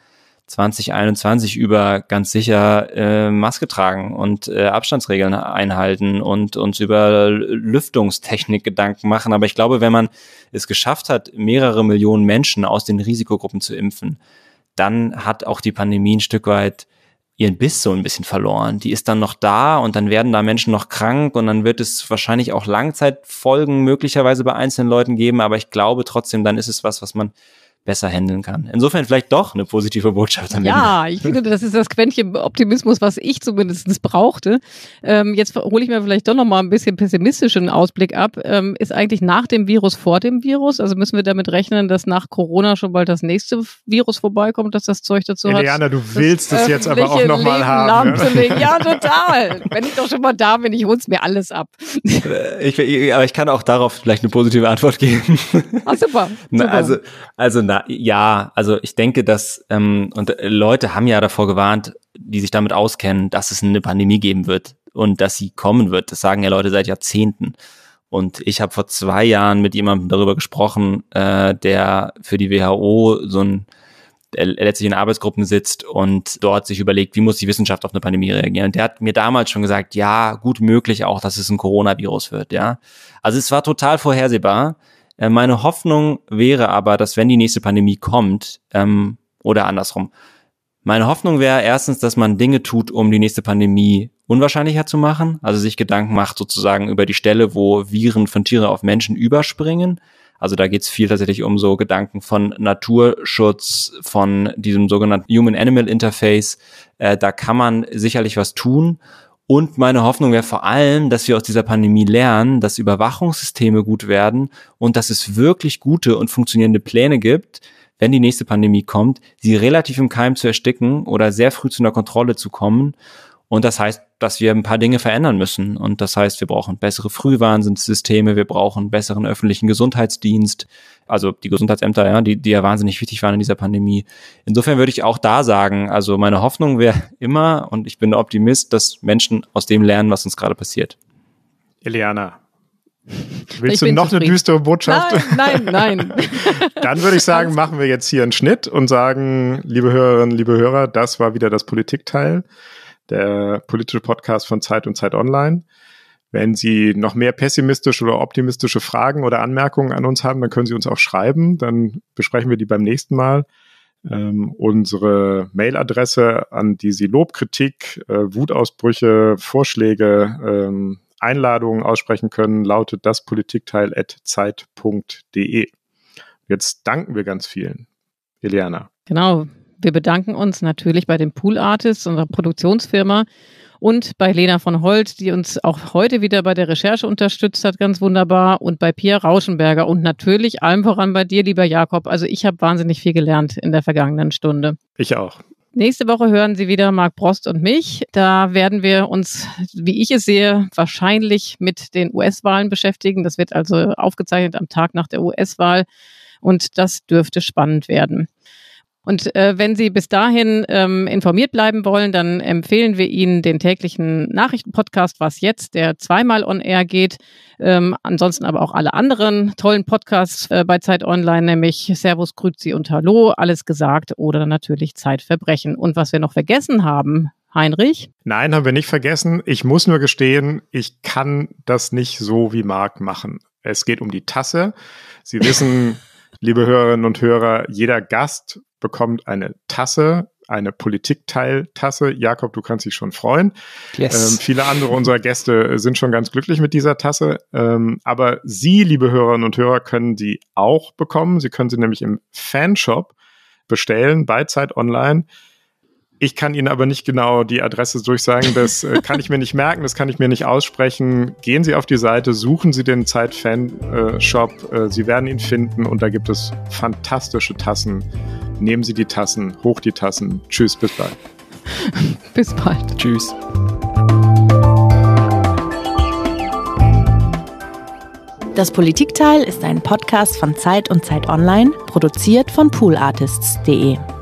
zwanzig einundzwanzig über ganz sicher äh, Maske tragen und äh, Abstandsregeln einhalten und uns über Lüftungstechnik Gedanken machen. Aber ich glaube, wenn man es geschafft hat, mehrere Millionen Menschen aus den Risikogruppen zu impfen, dann hat auch die Pandemie ein Stück weit ihren Biss so ein bisschen verloren. Die ist dann noch da und dann werden da Menschen noch krank und dann wird es wahrscheinlich auch Langzeitfolgen möglicherweise bei einzelnen Leuten geben. Aber ich glaube trotzdem, dann ist es was, was man besser handeln kann. Insofern vielleicht doch eine positive Botschaft am Ende. Ja, ich finde, das ist das Quäntchen Optimismus, was ich zumindest brauchte. Ähm, jetzt hole ich mir vielleicht doch noch mal ein bisschen pessimistischen Ausblick ab. Ähm, ist eigentlich nach dem Virus vor dem Virus? Also müssen wir damit rechnen, dass nach Corona schon bald das nächste Virus vorbeikommt, dass das Zeug dazu hat? Eliana, du willst es jetzt aber auch noch mal haben. Ne? Ja, total. Wenn ich doch schon mal da bin, ich hol's mir alles ab. Ich, aber ich kann auch darauf vielleicht eine positive Antwort geben. Ah, super. super. Na, also, also Na, ja, also ich denke, dass ähm, und Leute haben ja davor gewarnt, die sich damit auskennen, dass es eine Pandemie geben wird und dass sie kommen wird. Das sagen ja Leute seit Jahrzehnten. Und ich habe vor zwei Jahren mit jemandem darüber gesprochen, äh, der für die W H O so ein der letztlich in Arbeitsgruppen sitzt und dort sich überlegt, wie muss die Wissenschaft auf eine Pandemie reagieren. Und der hat mir damals schon gesagt, ja, gut möglich auch, dass es ein Coronavirus wird. Ja, also es war total vorhersehbar. Meine Hoffnung wäre aber, dass wenn die nächste Pandemie kommt, ähm, oder andersrum, meine Hoffnung wäre erstens, dass man Dinge tut, um die nächste Pandemie unwahrscheinlicher zu machen, also sich Gedanken macht sozusagen über die Stelle, wo Viren von Tiere auf Menschen überspringen. Also da geht es viel tatsächlich um so Gedanken von Naturschutz, von diesem sogenannten Human-Animal-Interface. Äh, da kann man sicherlich was tun. Und meine Hoffnung wäre vor allem, dass wir aus dieser Pandemie lernen, dass Überwachungssysteme gut werden und dass es wirklich gute und funktionierende Pläne gibt, wenn die nächste Pandemie kommt, sie relativ im Keim zu ersticken oder sehr früh zu einer Kontrolle zu kommen. Und das heißt, dass wir ein paar Dinge verändern müssen. Und das heißt, wir brauchen bessere Frühwarnsysteme, wir brauchen einen besseren öffentlichen Gesundheitsdienst, also die Gesundheitsämter, ja, die, die ja wahnsinnig wichtig waren in dieser Pandemie. Insofern würde ich auch da sagen, also meine Hoffnung wäre immer, und ich bin Optimist, dass Menschen aus dem lernen, was uns gerade passiert. Eliana, willst du noch zufrieden. Eine düstere Botschaft? Nein, nein, nein. Dann würde ich sagen, machen wir jetzt hier einen Schnitt und sagen, liebe Hörerinnen, liebe Hörer, das war wieder das Politikteil, der politische Podcast von Zeit und Zeit Online. Wenn Sie noch mehr pessimistische oder optimistische Fragen oder Anmerkungen an uns haben, dann können Sie uns auch schreiben. Dann besprechen wir die beim nächsten Mal. Ähm, unsere Mailadresse, an die Sie Lob, Kritik, äh, Wutausbrüche, Vorschläge, ähm, Einladungen aussprechen können, lautet daspolitikteil at zeit punkt de. Jetzt danken wir ganz vielen. Eliana. Genau. Wir bedanken uns natürlich bei den Pool Artists, unserer Produktionsfirma, und bei Lena von Holt, die uns auch heute wieder bei der Recherche unterstützt hat, ganz wunderbar, und bei Pia Rauschenberger und natürlich allem voran bei dir, lieber Jakob. Also ich habe wahnsinnig viel gelernt in der vergangenen Stunde. Ich auch. Nächste Woche hören Sie wieder Marc Brost und mich. Da werden wir uns, wie ich es sehe, wahrscheinlich mit den U S-Wahlen beschäftigen. Das wird also aufgezeichnet am Tag nach der U S-Wahl und das dürfte spannend werden. Und äh, wenn Sie bis dahin ähm, informiert bleiben wollen, dann empfehlen wir Ihnen den täglichen Nachrichtenpodcast Was jetzt, der zweimal on air geht. Ähm, ansonsten aber auch alle anderen tollen Podcasts äh, bei Zeit Online, nämlich Servus, Grüezi und Hallo, alles gesagt oder natürlich Zeitverbrechen. Und was wir noch vergessen haben, Heinrich? Nein, haben wir nicht vergessen. Ich muss nur gestehen, ich kann das nicht so wie Marc machen. Es geht um die Tasse. Sie wissen, liebe Hörerinnen und Hörer, jeder Gast bekommt eine Tasse, eine Politikteil-Tasse. Jakob, du kannst dich schon freuen. Yes. Ähm, viele andere unserer Gäste sind schon ganz glücklich mit dieser Tasse. Ähm, aber Sie, liebe Hörerinnen und Hörer, können die auch bekommen. Sie können sie nämlich im Fanshop bestellen bei Zeit Online. Ich kann Ihnen aber nicht genau die Adresse durchsagen. Das äh, kann ich mir nicht merken, das kann ich mir nicht aussprechen. Gehen Sie auf die Seite, suchen Sie den Zeit-Fan-Shop. Äh, Sie werden ihn finden und da gibt es fantastische Tassen. Nehmen Sie die Tassen, hoch die Tassen. Tschüss, bis bald. Bis bald. Tschüss. Das Politikteil ist ein Podcast von Zeit und Zeit Online, produziert von pool artists punkt de.